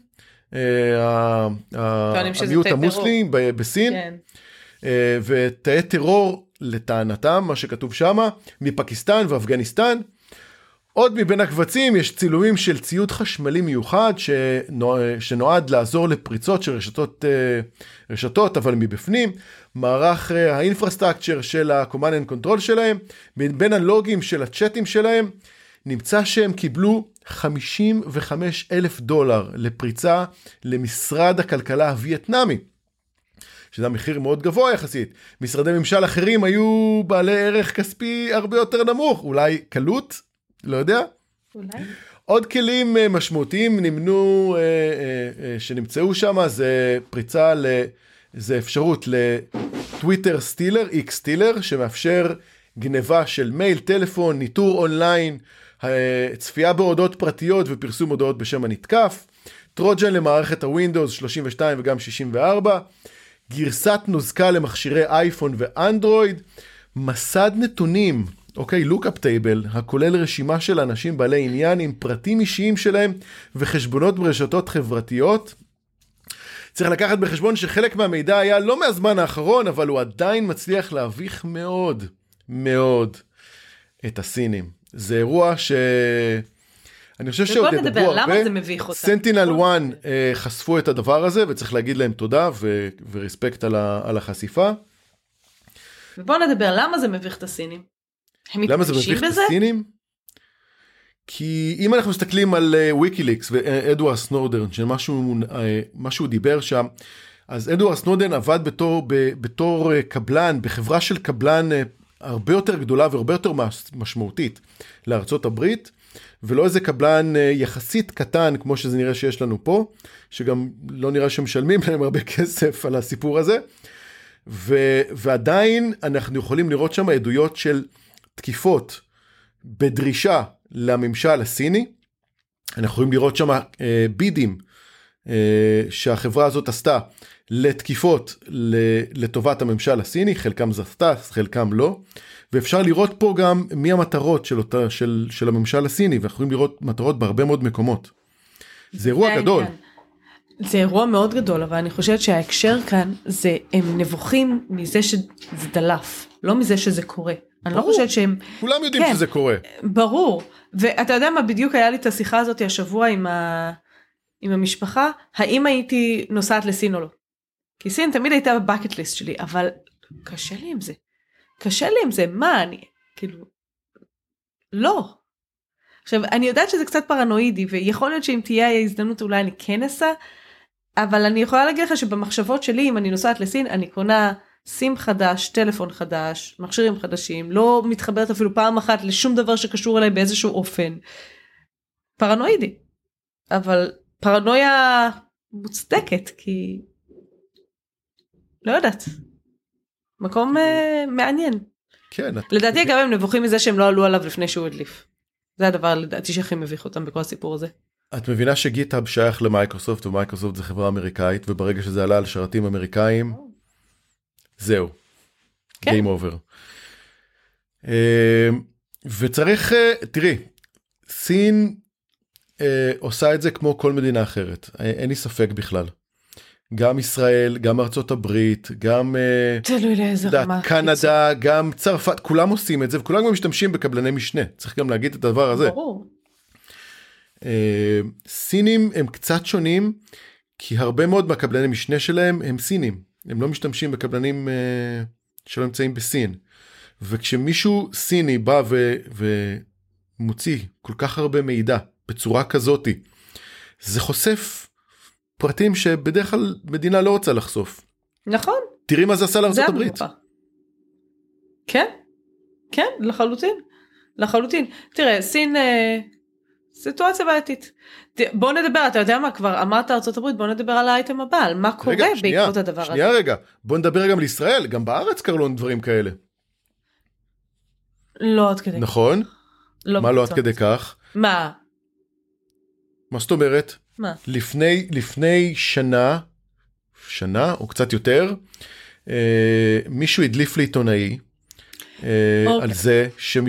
המיעוט המוסלמי בסין, ותאי טרור לטענתם, מה שכתוב שם, מפקיסטן ואפגניסטן. עוד מבין הקבצים יש צילומים של ציוד חשמלי מיוחד, שנועד לעזור לפריצות של רשתות, אבל מבפנים, מערך האינפרסטרקצ'ר של ה-Command and Control שלהם, בין הלוגים של הצ'אטים שלהם, נמצא שהם קיבלו $55,000 לפריצה למשרד הכלכלה הווייטנאמי, שזה המחיר מאוד גבוה יחסית. משרדי ממשל אחרים היו בעלי ערך כספי הרבה יותר נמוך, אולי קלות, לא יודע. אולי. עוד כלים משמעותיים נמנו, שנמצאו שם, זה פריצה זה אפשרות לטוויטר סטילר, איקס סטילר, שמאפשר גניבה של מייל, טלפון, ניטור אונליין, צפייה בהודעות פרטיות ופרסום הודעות בשם הנתקף, טרוג'ן למערכת הווינדוס 32 וגם 64, גרסת נוזקה למכשירי אייפון ואנדרואיד, מסד נתונים, אוקיי, לוקאפ טייבל, הכולל רשימה של אנשים בעלי עניין עם פרטים אישיים שלהם וחשבונות ברשתות חברתיות. צריך לקחת בחשבון שחלק מהמידע היה לא מהזמן האחרון, אבל הוא עדיין מצליח להביך מאוד, מאוד את הסינים. זה אירוע אני חושב שעוד ידברו הרבה. למה זה מביך אותם? סנטינל 1 חשפו את הדבר הזה, וצריך להגיד להם תודה ורספקט על החשיפה. ובואו נדבר, למה זה מביך את הסינים? הם למה זה מביך את הסינים? כי אם אנחנו מסתכלים על ויקיליקס ואדוארד סנודן, שמשהו דיבר שם, אז אדוארד סנודן עבד בתור קבלן, בחברה של קבלן הרבה יותר גדולה והרבה יותר משמעותית לארצות הברית, ולא איזה קבלן יחסית קטן כמו שזה נראה שיש לנו פה, שגם לא נראה שמשלמים להם הרבה כסף על הסיפור הזה, ועדיין אנחנו יכולים לראות שם עדויות של תקיפות בדרישה לממשל הסיני. אנחנו יכולים לראות שם בידים שהחברה הזאת עשתה לתקיפות לטובת הממשל הסיני, חלקם זכתה, חלקם לא, ואפשר לראות פה גם מי המטרות של הממשל הסיני, ואנחנו יכולים לראות מטרות בהרבה מאוד מקומות. זה אירוע גדול. זה אירוע מאוד גדול, אבל אני חושבת שההקשר כאן זה, הם נבוכים מזה שזה דלף, לא מזה שזה קורה. אני לא חושבת שהם... כולם יודעים שזה קורה. ברור. ואתה יודע מה, בדיוק היה לי את השיחה הזאת השבוע עם המשפחה, האם הייתי נוסעת לסין או לא? כי סין תמיד הייתה בבקט ליסט שלי, אבל קשה לי עם זה. קשה לי עם זה, מה אני? כאילו, לא. עכשיו, אני יודעת שזה קצת פרנואידי, ויכול להיות שאם תהיה ההזדמנות אולי אני כן אסע, אבל אני יכולה להגיד לך שבמחשבות שלי, אם אני נוסעת לסין, אני קונה סים חדש, טלפון חדש, מכשירים חדשים, לא מתחברת אפילו פעם אחת לשום דבר שקשור אליי באיזשהו אופן. פרנואידי. אבל פרנויה מוצדקת, כי לא יודעת. מקום מעניין. כן. לדעתי גם הם נבוכים מזה שהם לא עלו עליו לפני שהוא הדליף. זה הדבר לדעתי שהכי מביך אותם בכל הסיפור הזה. את מבינה שגיטהאב שייך למייקרוסופט, ומייקרוסופט זה חברה אמריקאית, וברגע שזה עלה על שרתים אמריקאים, זהו. Game over. וצריך, תראי, סין עושה את זה כמו כל מדינה אחרת, אין לי ספק בכלל. גם ישראל, גם ארצות הברית, גם קנדה, גם צרפת, כולם עושים את זה, וכולם גם משתמשים בקבלני משנה, צריך גם להגיד את הדבר הזה. ברור. סינים הם קצת שונים, כי הרבה מאוד מהקבלני משנה שלהם הם סינים, הם לא משתמשים בקבלנים שלא נמצאים בסין, וכשמישהו סיני בא ומוציא כל כך הרבה מידע בצורה כזאת, זה חושף פרטים שבדרך כלל מדינה לא רוצה לחשוף. נכון. תראי מה זה עשה לארצות הברית. כן, כן, לחלוטין. לחלוטין. תראה, סין סיטואציה בעייתית. בוא נדבר, אתה יודע מה, כבר אמרת ארצות הברית, בוא נדבר על האייטם הבא, על מה קורה בעקבות הדבר הזה. שנייה רגע, בוא נדבר גם לישראל, גם בארץ קראו לנו דברים כאלה. לא עד כדי. נכון? מה לא עד כדי כך? מה? מה זאת אומרת? מה? לפני שנה או קצת יותר, מישהו הדליף לעיתונאי, על זה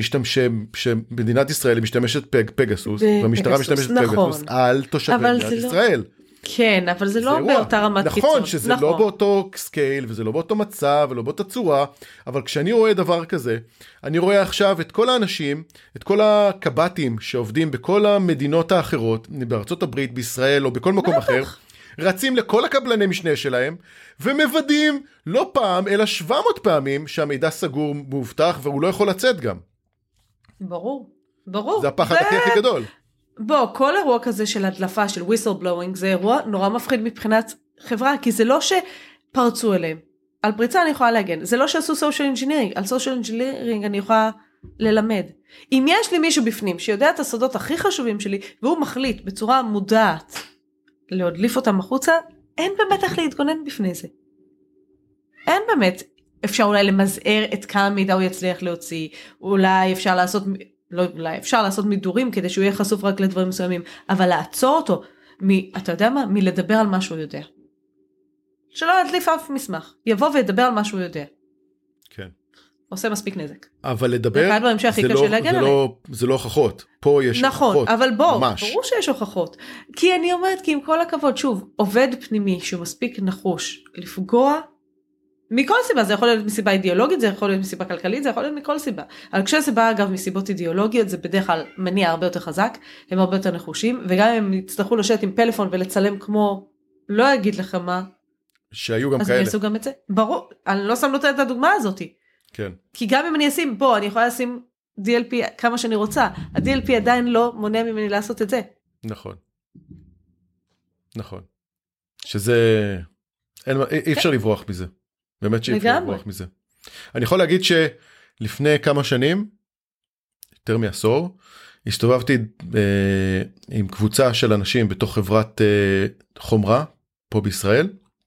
שמדינת ישראל משתמשת פגסוס, והמשטרה משתמשת פגסוס על תושבי מדינת ישראל. כן, אבל זה לא באותה רמת קיצון. נכון, שזה לא באותו סקייל, וזה לא באותו מצב, ולא באותה צורה, אבל כשאני רואה דבר כזה, אני רואה עכשיו את כל האנשים, את כל הקבטים שעובדים בכל המדינות האחרות, בארצות הברית, בישראל, או בכל מקום אחר, רצים לכל הקבלני משנה שלהם, ומוודאים לא פעם, אלא 700 פעמים, שהמידע סגור מובטח, והוא לא יכול לצאת גם. ברור, ברור. זה הפחד הכי גדול. בוא, כל אירוע כזה של הדלפה, של whistleblowing, זה אירוע נורא מפחיד מבחינת חברה, כי זה לא שפרצו אליהם. על פריצה אני יכולה להגן. זה לא שעשו social engineering. על social engineering אני יכולה ללמד. אם יש לי מישהו בפנים שיודע את הסודות הכי חשובים שלי, והוא מחליט בצורה מודעת להודליף אותם החוצה, אין באמת איך להתגונן בפני זה. אין באמת. אפשר אולי למזער את כמה מידע הוא יצליח להוציא. אולי אפשר לעשות... לא, אולי אפשר לעשות מידורים כדי שהוא יהיה חשוף רק לדברים מסוימים, אבל לעצור אותו, אתה יודע מה? מלדבר על מה שהוא יודע. שלא ידליף אף מסמך, יבוא וידבר על מה שהוא יודע. כן. עושה מספיק נזק. אבל לדבר, זה לא הוכחות. פה יש נכון, הוכחות. נכון, אבל בוא, ברור שיש הוכחות. כי אני אומרת, כי עם כל הכבוד, שוב, עובד פנימי שהוא מספיק נחוש לפגוע, מכל סיבה, זה יכול להיות מסיבה אידיאולוגית, זה יכול להיות מסיבה כלכלית, זה יכול להיות מכל סיבה. אבל כשזה בא אגב מסיבות אידיאולוגיות, זה בדרך כלל מניע הרבה יותר חזק, הם הרבה יותר נחושים, וגם אם הם יצטרכו לשבת עם פלאפון ולצלם כמו, לא אגיד לך מה, שהיו גם אז כאלה. אני אעשו גם את זה. ברור, אני לא שם נותנת את הדוגמה הזאת. כן. כי גם אם אני אשים, בוא, אני יכולה לשים DLP כמה שאני רוצה, ה-DLP עדיין לא מונע ממני לעשות את זה. נכון. נכון. שזה, אי אפשר לברוח מזה. באמת שאי אפשר לברוח מזה. אני יכול להגיד שלפני כמה שנים, יותר מעשור, הסתובבתי עם קבוצה של אנשים בתוך חברת חומרה, פה בישראל,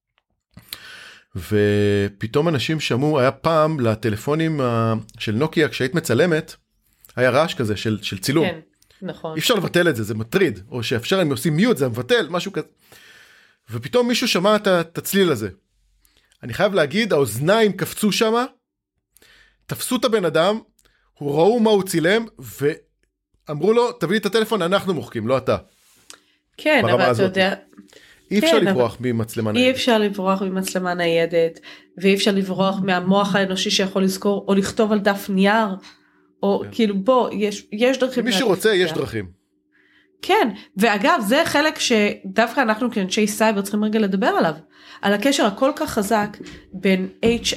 ופתאום אנשים שמעו, היה פעם לטלפונים של נוקיה, כשהיית מצלמת, היה רעש כזה של צילום. כן, נכון. אי אפשר לבטל את זה, זה מטריד, או שאפשר, הם עושים מיוט, זה מבטל, משהו כזה. ופתאום מישהו שמע את הצליל הזה. אני חייב להגיד, האוזניים קפצו שמה, תפסו את הבן אדם, הוא ראו מה הוא צילם, ואמרו לו, תביא את הטלפון, אנחנו מוחקים, לא אתה. כן, אבל אתה יודע... אי אפשר לברוח ממצלמה ניידת. אי אפשר לברוח ממצלמה ניידת, ואי אפשר לברוח מהמוח האנושי שיכול לזכור, או לכתוב על דף נייר, או כאילו בוא, יש דרכים. מי שרוצה, יש דרכים. כן, ואגב, זה חלק שדווקא אנחנו כאנשי סייבר צריכים רגע לדבר עליו, על הקשר הכל כך חזק בין HR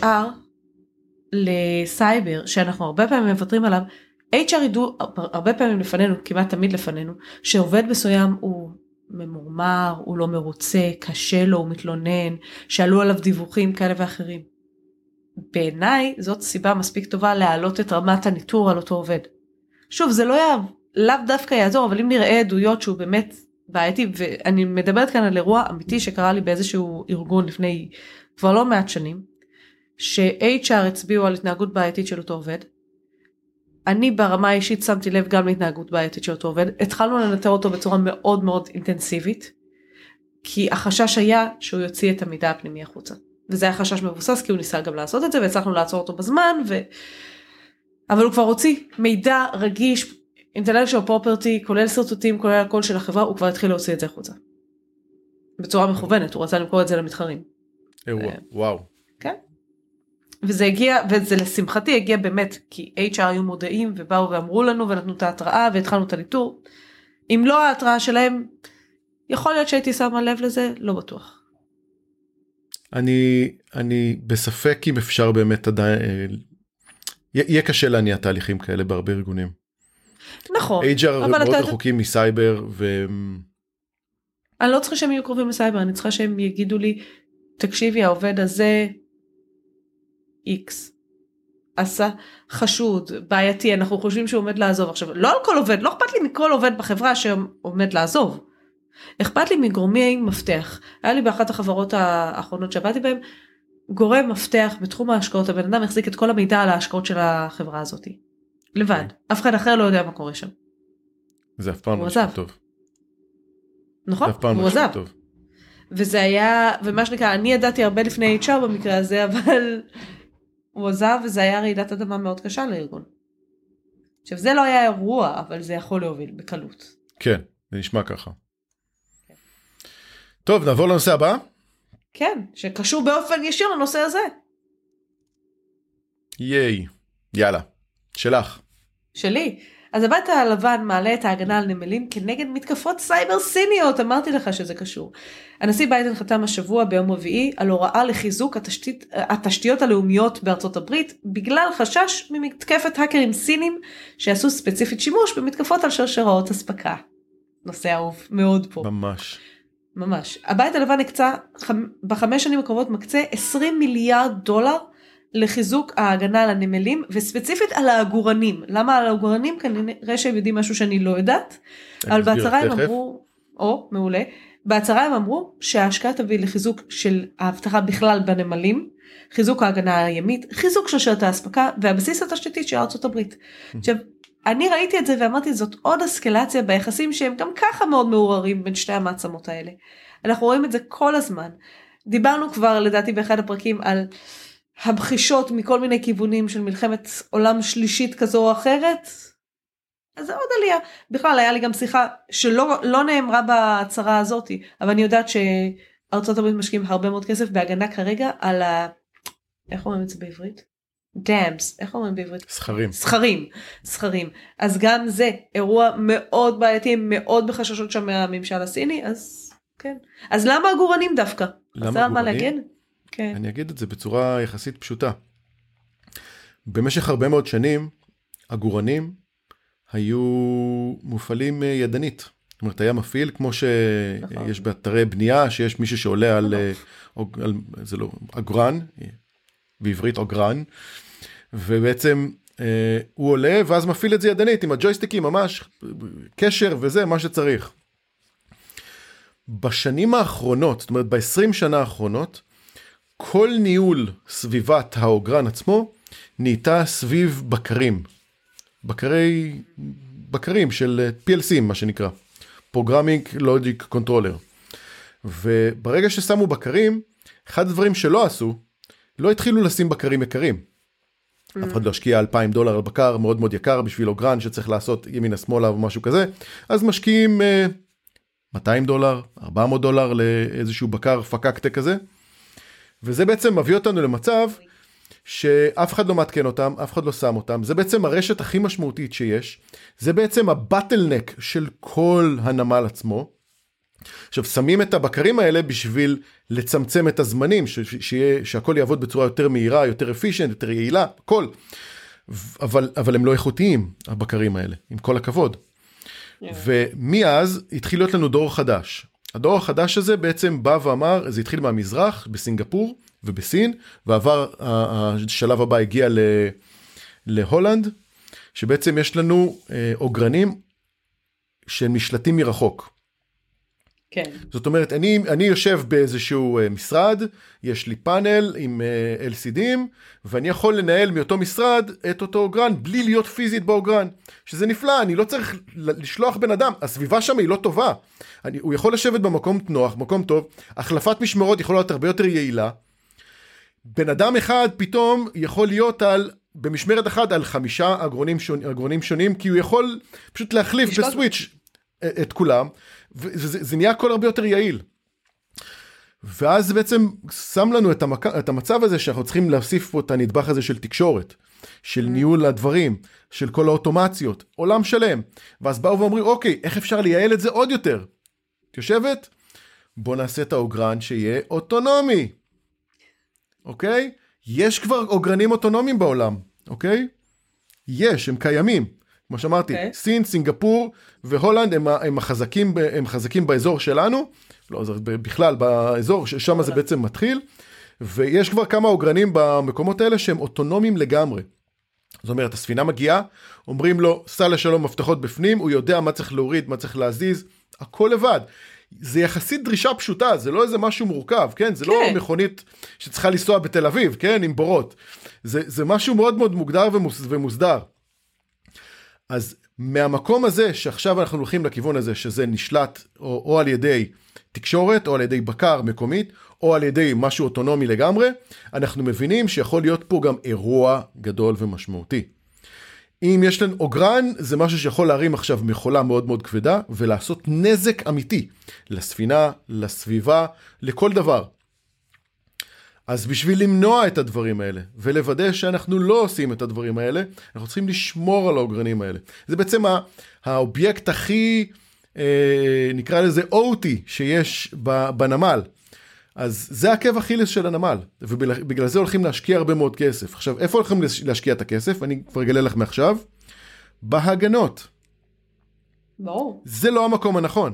לסייבר, שאנחנו הרבה פעמים מוותרים עליו. HR ידעו הרבה פעמים לפנינו, כמעט תמיד לפנינו, שעובד מסוים הוא ממורמר, הוא לא מרוצה, קשה לו, הוא מתלונן, שאלו עליו דיווחים כאלה ואחרים. בעיניי זאת סיבה מספיק טובה להעלות את רמת הניטור על אותו עובד. שוב, זה לאו דווקא יעזור, אבל אם נראה עדויות שהוא באמת בעייתי, ואני מדברת כאן על אירוע אמיתי שקרה לי באיזשהו ארגון לפני כבר לא מעט שנים, ש-HR הצביעו על התנהגות בעייתית של אותו עובד, אני ברמה האישית שמתי לב גם להתנהגות בעייתית של אותו עובד, התחלנו לנטר אותו בצורה מאוד מאוד אינטנסיבית, כי החשש היה שהוא יוציא את המידע הפנימי החוצה. וזה היה חשש מבוסס, כי הוא ניסה גם לעשות את זה, והצלחנו לעצור אותו בזמן, אבל הוא כבר הוציא מידע רגיש, intellectual property, כולל סרטוטים, כולל הכל של החברה, הוא כבר התחיל להוציא את זה החוצה. בצורה מכוונת, הוא רצה למכור את זה למתחרים. וואו. כן. וזה הגיע, וזה לשמחתי הגיע באמת, כי HR היו מודעים, ובאו ואמרו לנו, ונתנו את ההתראה, והתחלנו את הניטור. אם לא ההתראה שלהם, יכול להיות שהייתי שמה לב לזה, לא בטוח. אני בספק אם אפשר באמת עדיין, יהיה קשה להניע תהליכים כאלה בהרבה ארגונים. נכון. HR מאוד רחוקים מסייבר, אני לא צריכה שהם יהיו קרובים לסייבר, אני צריכה שהם יגידו לי, תקשיבי, העובד הזה, X, עשה חשוד, בעייתי, אנחנו חושבים שהוא עומד לעזוב. עכשיו, לא על כל עובד, לא אכפת לי מכל עובד בחברה שעומד לעזוב. אכפת לי מגורמי מפתח. היה לי באחת החברות האחרונות שעבדתי בהם, גורם מפתח בתחום ההשקעות, הבן אדם החזיק את כל המידע על ההשקעות של החברה הזאת. לבד. אף אחד אחר לא יודע מה קורה שם. זה אף פעם לא שם טוב. נכון? הוא עזב. וזה היה, ומה שנקרא, אני ידעתי הרבה לפני HR במקרה הזה, אבל הוא עזב, וזה היה רעידת אדמה מאוד קשה לארגון. עכשיו, זה לא היה אירוע, אבל זה יכול להוביל בקלות. כן, זה נשמע ככה. טוב, נעבור לנושא הבא? כן, שקשור באופן ישיר לנושא הזה. ייי, יאללה, שלך. שלי. אז הבית הלבן מעלה את ההגנה על נמלים כנגד מתקפות סייבר סיניות, אמרתי לך שזה קשור. הנשיא ביידן חתם השבוע ביום רביעי על הוראה לחיזוק התשתיות הלאומיות בארצות הברית, בגלל חשש ממתקפת האקרים סינים שעשו ספציפית שימוש במתקפות על שרשראות אספקה. נושא אהוב מאוד פה. ממש. ממש. הבית הלבן הקצה, בחמש שנים הקרובות מקצה $20 מיליארד לחיזוק ההגנה על הנמלים, וספציפית על העגורנים. למה על העגורנים? כנראה שהם יודעים משהו שאני לא יודעת. אבל בהצהרה הם אמרו, מעולה, בהצהרה הם אמרו שההשקעה תביא לחיזוק של ההבטחה בכלל בנמלים, חיזוק ההגנה הימית, חיזוק שרשרת האספקה, והבסיס התשתיתית של ארצות הברית. עכשיו, אני ראיתי את זה ואמרתי, זאת עוד אסקלציה ביחסים שהם גם ככה מאוד מעוררים בין שתי המעצמות האלה. אנחנו רואים את זה כל הזמן. דיברנו כבר לדעתי באחד הפרקים על הבחישות מכל מיני כיוונים של מלחמת עולם שלישית כזו או אחרת. אז זה עוד עלייה. בכלל היה לי גם שיחה שלא נאמרה בהצהרה הזאת, אבל אני יודעת שארצות הברית משקיעים הרבה מאוד כסף בהגנה כרגע על איך אומרים את זה בעברית? דאמס, איך אומרים בעברית? סחרים. אז גם זה אירוע מאוד בעייתי, מאוד בחששות שם מהממשל הסיני, אז כן. אז למה עגורנים דווקא? למה עגורנים? כן. אני אגיד את זה בצורה יחסית פשוטה. במשך הרבה מאוד שנים, עגורנים היו מופעלים ידנית. זאת אומרת, היה מפעיל, כמו שיש באתרי בנייה, שיש מישהו שעולה על זה לא, עגרן, בעברית עגרן, ובעצם הוא עולה, ואז מפעיל את זה ידנית, עם הג'ויסטיקים, ממש, קשר וזה, מה שצריך. בשנים האחרונות, זאת אומרת, ב-20 שנה האחרונות, כל ניהול סביבת העגרן עצמו, נהייתה סביב בקרים של PLC, מה שנקרא, Programming Logic Controller. וברגע ששמו בקרים, אחד הדברים שלא עשו, לא התחילו לשים בקרים יקרים. אף אחד לא השקיע $2,000 על בקר, מאוד מאוד יקר, בשביל עגרן שצריך לעשות ימינה שמאלה או משהו כזה, אז משקיעים $200, $400 לאיזשהו בקר פקקטה כזה, וזה בעצם מביא אותנו למצב שאף אחד לא מתקן אותם, אף אחד לא שם אותם, זה בעצם הרשת הכי משמעותית שיש, זה בעצם הבטלנק של כל הנמל עצמו. עכשיו, שמים את הבקרים האלה בשביל לצמצם את הזמנים, שהכל יעבוד בצורה יותר מהירה, יותר אפישנט, יותר יעילה, הכל. אבל הם לא איכותיים, הבקרים האלה, עם כל הכבוד. ומאז התחיל להיות לנו דור חדש. הדור החדש הזה בעצם בא ואמר, זה התחיל מהמזרח, בסינגפור ובסין, ועבר, השלב הבא הגיע להולנד, שבעצם יש לנו אוגרנים שנשלטים מרחוק. כן. זאת אומרת, אני יושב באיזשהו משרד, יש לי פאנל עם LCD'ים, ואני יכול לנהל מאותו משרד את אותו אוגרן, בלי להיות פיזית באוגרן, שזה נפלא, אני לא צריך לשלוח בן אדם, הסביבה שם היא לא טובה, הוא יכול לשבת במקום נוח, מקום טוב, החלפת משמרות יכולה להיות הרבה יותר יעילה, בן אדם אחד פתאום יכול להיות במשמרת אחת על 5 אגרונים שונים, כי הוא יכול פשוט להחליף בסוויץ' את כולם, וזה נהיה הכל הרבה יותר יעיל. ואז זה בעצם שם לנו את המצב הזה שאנחנו צריכים להוסיף פה את הנדבך הזה של תקשורת, של ניהול הדברים, של כל האוטומציות, עולם שלם. ואז באו ואומרים, אוקיי, איך אפשר לייעל את זה עוד יותר? את יושבת? בוא נעשה את האוגרן שיהיה אוטונומי. אוקיי? יש כבר אוגרנים אוטונומיים בעולם, אוקיי? הם קיימים. כמו שאמרתי, סין, סינגפור והולנד הם חזקים באזור שלנו, לא, זה בכלל באזור ששם זה בעצם מתחיל, ויש כבר כמה אוגרנים במקומות האלה שהם אוטונומיים לגמרי. זאת אומרת, הספינה מגיעה, אומרים לו, סע לשלום מפתחות בפנים, הוא יודע מה צריך להוריד, מה צריך להזיז, הכל לבד. זה יחסית דרישה פשוטה, זה לא איזה משהו מורכב, כן? זה לא מכונית שצריכה לנסוע בתל אביב, כן? עם בורות. זה משהו מאוד מאוד מוגדר ומוסדר. אז מהמקום הזה שעכשיו אנחנו הולכים לכיוון הזה, שזה נשלט או על ידי תקשורת, או על ידי בקר מקומית, או על ידי משהו אוטונומי לגמרי, אנחנו מבינים שיכול להיות פה גם אירוע גדול ומשמעותי. אם יש לנו אוגרן, זה משהו שיכול להרים עכשיו מכולה מאוד מאוד כבדה, ולעשות נזק אמיתי לספינה, לסביבה, לכל דבר. אז בשביל למנוע את הדברים האלה, ולוודא שאנחנו לא עושים את הדברים האלה, אנחנו צריכים לשמור על האוגרנים האלה. זה בעצם האובייקט הכי, נקרא לזה אותי, שיש בנמל. אז זה עקב אכילס של הנמל, ובגלל זה הולכים להשקיע הרבה מאוד כסף. עכשיו, איפה הולכים להשקיע את הכסף? אני כבר אגלה לך מעכשיו. בהגנות. ברור. זה לא המקום הנכון.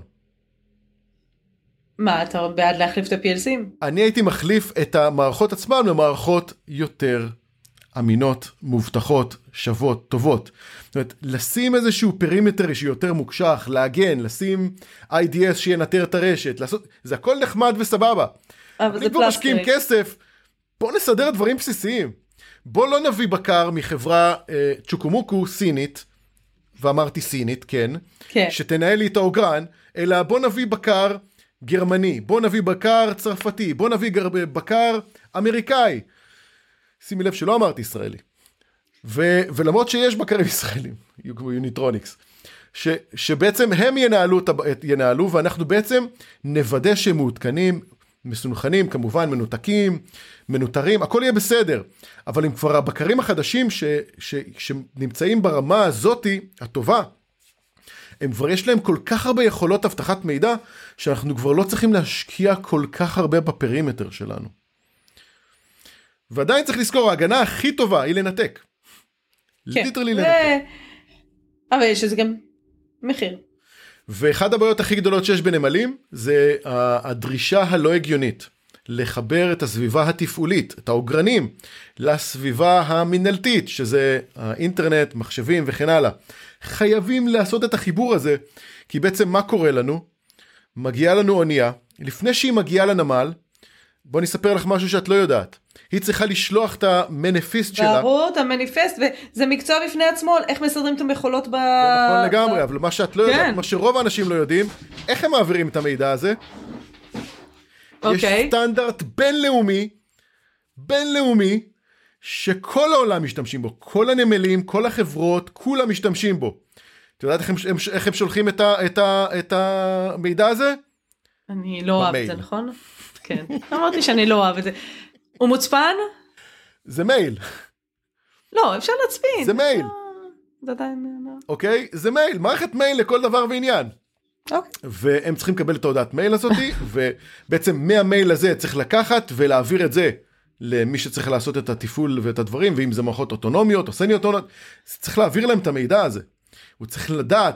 מה, אתה בעד להחליף את ה-PLCים? אני הייתי מחליף את המערכות עצמן למערכות יותר אמינות, מובטחות, שוות, טובות. זאת אומרת, לשים איזשהו פרימטר שיותר מוקשח, להגן, לשים IDS שינטר את הרשת, לעשות, זה הכל נחמד וסבבה. אבל זה פלסטר. אם משקיעים כסף, בוא נסדר דברים בסיסיים. בוא לא נביא בקר מחברה צ'וקומוקו סינית, ואמרתי סינית, כן. שתנהל לי את האוגרן, אלא בוא נביא בקר גרמני, בוא נביא בקר צרפתי, בוא נביא בקר אמריקאי. שימי לב שלא אמרתי ישראלי. ולמרות שיש בקרים ישראלים, יוניטרוניקס, שבעצם הם ינהלו, ואנחנו בעצם נוודא שהם מעודכנים, מסונכנים, כמובן מנותקים, מנותרים, הכל יהיה בסדר. אבל הם כבר הבקרים החדשים שנמצאים ברמה הזאת הטובה, הם כבר יש להם כל כך הרבה יכולות הבטחת מידע, שאנחנו כבר לא צריכים להשקיע כל כך הרבה בפרימטר שלנו. ועדיין צריך לזכור, ההגנה הכי טובה היא לנתק. ליטרלי לנתק. אבל יש לזה גם מחיר. ואחד הבעיות הכי גדולות שיש בנמלים, זה הדרישה הלא הגיונית. לחבר את הסביבה התפעולית, את האוגרנים, לסביבה המנהלתית, שזה האינטרנט, מחשבים וכן הלאה. חייבים לעשות את החיבור הזה, כי בעצם מה קורה לנו? מגיעה לנו אונייה, לפני שהיא מגיעה לנמל, בוא נספר לך משהו שאת לא יודעת. היא צריכה לשלוח את המניפיסט שלה. ברור, את המניפיסט, וזה מקצוע בפני עצמו, איך מסדרים את המכולות נכון לגמרי, אבל מה שאת לא יודעת, מה שרוב האנשים לא יודעים, איך הם מעבירים את המידע הזה? יש סטנדרט בינלאומי, שכל העולם משתמשים בו, כל הנמלים, כל החברות, כולם משתמשים בו. את יודעת איך הם שולחים את המידע הזה? אני לא אוהב את זה, נכון? כן, אמרתי שאני לא אוהב את זה. הוא מוצפן? זה מייל. לא, אפשר להצפין. זה מייל. זה עדיין... אוקיי? זה מייל, מערכת מייל לכל דבר ועניין. והם צריכים לקבל את ההודעת מייל הזאת, ובעצם מהמייל הזה צריך לקחת ולהעביר את זה למי שצריך לעשות את התפעול ואת הדברים, ואם זה מערכות אוטונומיות או סני אוטונומיות, צריך להעביר להם את המידע הזה. הוא צריך לדעת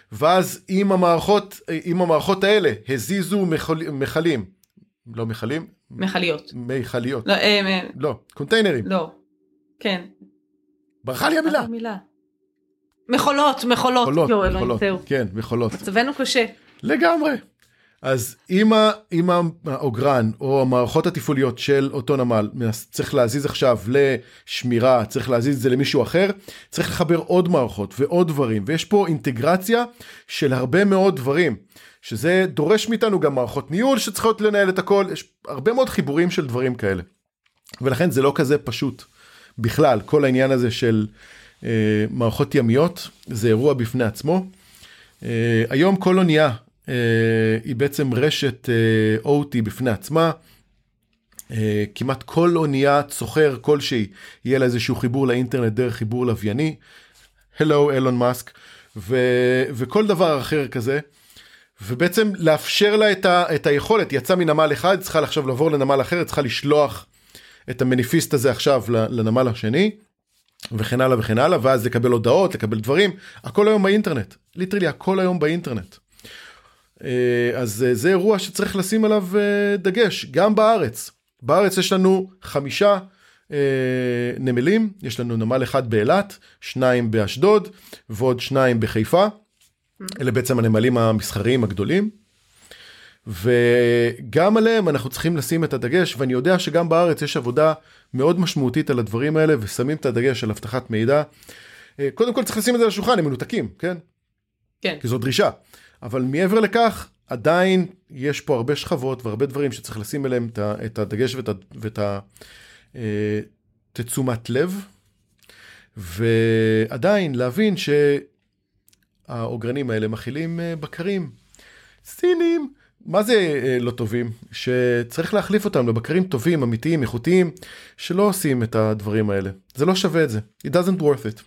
ואז אם המערכות האלה הזיזו מכלים, לא מכלים? מכליות. מכליות. לא, קונטיינרים. לא, כן. ברכה לי המילה. מכולות. כן, מכולות. מצבנו קשה. לגמרי. אז אם האוגרן או המערכות התפעוליות של אותו נמל צריך להזיז עכשיו לשמירה, צריך להזיז את זה למישהו אחר, צריך לחבר עוד מערכות ועוד דברים, ויש פה אינטגרציה של הרבה מאוד דברים, שזה דורש מאיתנו גם מערכות ניהול שצריכות לנהל את הכל, יש הרבה מאוד חיבורים של דברים כאלה, ולכן זה לא כזה פשוט בכלל, כל העניין הזה של מערכות ימיות, זה אירוע בפני עצמו. היום כל אונייה, היא בעצם רשת OT בפני עצמה, כמעט כל אונייה צוחר כלשהי, יהיה לה איזשהו חיבור לאינטרנט דרך חיבור לווייני, הלו אילון מאסק, וכל דבר אחר כזה, ובעצם לאפשר לה את היכולת, יצא מנמל אחד, צריכה עכשיו לעבור לנמל אחר, צריכה לשלוח את המניפיסט הזה עכשיו לנמל השני, וכן הלאה וכן הלאה, ואז לקבל הודעות, לקבל דברים, הכל היום באינטרנט, ליטרלי הכל היום באינטרנט. אז זה אירוע שצריך לשים עליו דגש, גם בארץ. בארץ יש לנו 5 נמלים, יש לנו נמל אחד באילת, 2 באשדוד, ועוד 2 בחיפה. אלה בעצם הנמלים המסחריים הגדולים. וגם עליהם אנחנו צריכים לשים את הדגש, ואני יודע שגם בארץ יש עבודה מאוד משמעותית על הדברים האלה, ושמים את הדגש על הבטחת מידע. קודם כל צריך לשים את זה על השולחן, הם מנותקים, כן? כן. כי זו דרישה. אבל מעבר לכך, עדיין יש פה הרבה שכבות והרבה דברים שצריך לשים אליהם את הדגש ואת תשומת לב, ועדיין להבין שהאוגרנים האלה מכילים בקרים סינים, מה זה לא טובים? שצריך להחליף אותם לבקרים טובים, אמיתיים, איכותיים, שלא עושים את הדברים האלה. זה לא שווה את זה. It doesn't worth it.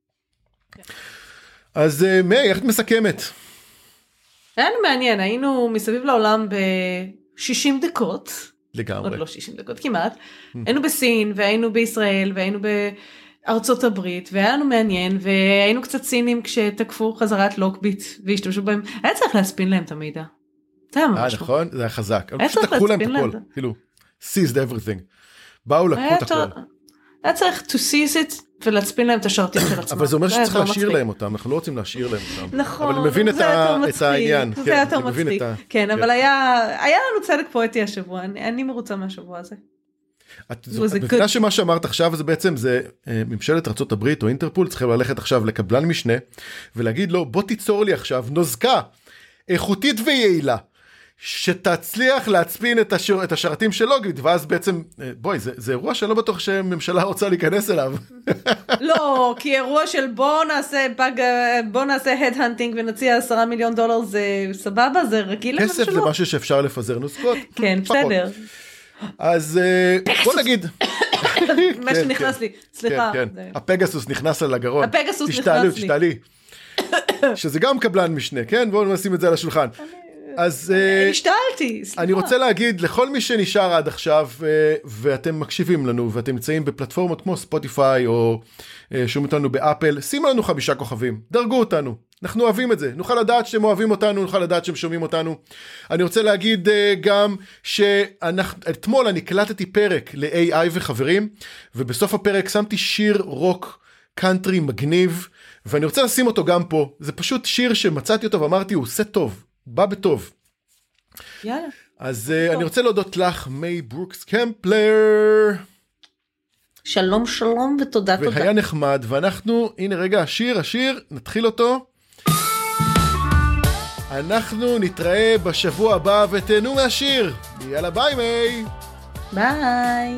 אז מי, איך את מסכמת? היה לנו מעניין, היינו מסביב לעולם ב-60 דקות. לגמרי. עוד לא 60 דקות, כמעט. היינו בסין, והיינו בישראל, והיינו בארצות הברית, והיה לנו מעניין, והיינו קצת סינים כשתקפו חזרת לוקביט, והשתמשו בהם. היה צריך להספין להם את המידע. זה היה ממש. נכון, זה היה חזק. היה צריך להספין להם. כאילו, seized everything. באו לקחו את הכל. היה צריך to seize it, ולהצפין להם את השרתים של עצמם. אבל זה אומר שצריך להשאיר להם אותם, אנחנו לא רוצים להשאיר להם אותם. נכון, אבל אני מבין את העניין. זה היה יותר מצחיק. כן, אבל היה לנו צדק פואטי השבוע, אני מרוצה מהשבוע הזה. את מבינה שמה שאמרת עכשיו זה בעצם, זה ממשלת ארצות הברית או אינטרפול, צריכים ללכת עכשיו לקבלן משנה, ולהגיד לו, בוא תיצור לי עכשיו נוזקה, איכותית ויעילה, שתצליח להצפין את השרתים של לוקביט, ואז בעצם, בואי, זה אירוע שלא בטוח שממשלה רוצה להיכנס אליו. לא, כי אירוע של בוא נעשה הדהנטינג ונציע $10 מיליון, זה סבבה, זה רגיל. כסף זה משהו שאפשר לפזר נוזקות. כן, בסדר. אז בוא נגיד. מה שנכנס לי, סליחה. הפגסוס נכנס על הגרון. הפגסוס נכנס לי. תשתעלי. שזה גם קבלן משנה, כן? בואו נשים את זה על השולחן. אז השתעלתי, סליחה. אני רוצה להגיד לכל מי שנשאר עד עכשיו, ואתם מקשיבים לנו, ואתם נמצאים בפלטפורמות כמו ספוטיפיי, או שומעים אותנו באפל, שימו לנו 5 כוכבים, דרגו אותנו, אנחנו אוהבים את זה, נוכל לדעת שאתם אוהבים אותנו, נוכל לדעת שהם שומעים אותנו. אני רוצה להגיד גם שאתמול אני קלטתי פרק ל-AI וחברים, ובסוף הפרק שמתי שיר רוק קאנטרי מגניב, ואני רוצה לשים אותו גם פה. זה פשוט שיר שמצאתי אותו ואמרתי, הוא עושה טוב, בא בטוב. יאללה. אז אני רוצה להודות לך, מיי ברוקס קמפלר. שלום שלום ותודה תודה. והיה נחמד, ואנחנו, הנה רגע, השיר, נתחיל אותו. אנחנו נתראה בשבוע הבא ותהנו מהשיר. יאללה ביי מיי. ביי.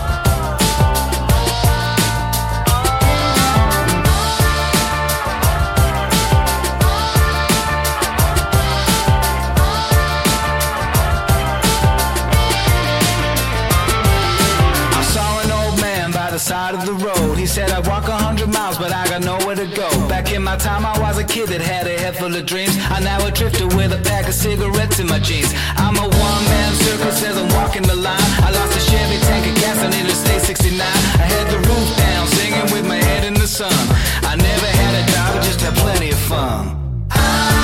Side of the road, he said I'd walk 100 miles, but I got nowhere to go. Back in my time, I was a kid that had a head full of dreams. I'm now a drifter with a pack of cigarettes in my jeans. I'm a one-man circus as I'm walking the line. I lost a Chevy tank of gas on Interstate 69. I had the roof down, singing with my head in the sun. I never had a job, I just had plenty of fun.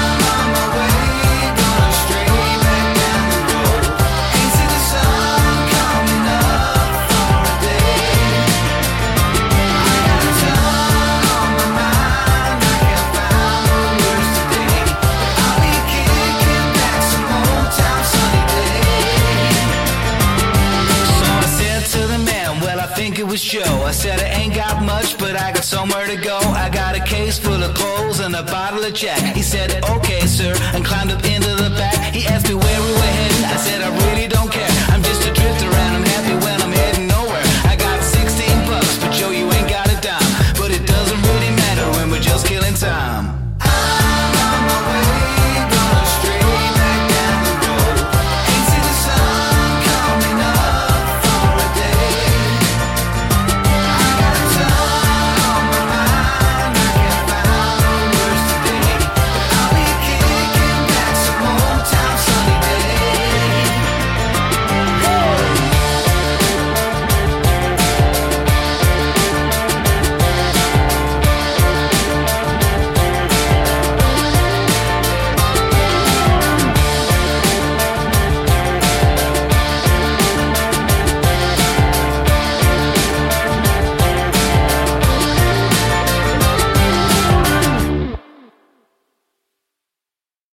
somewhere to go. I got a case full of clothes and a bottle of Jack. He said, okay, sir, and climbed up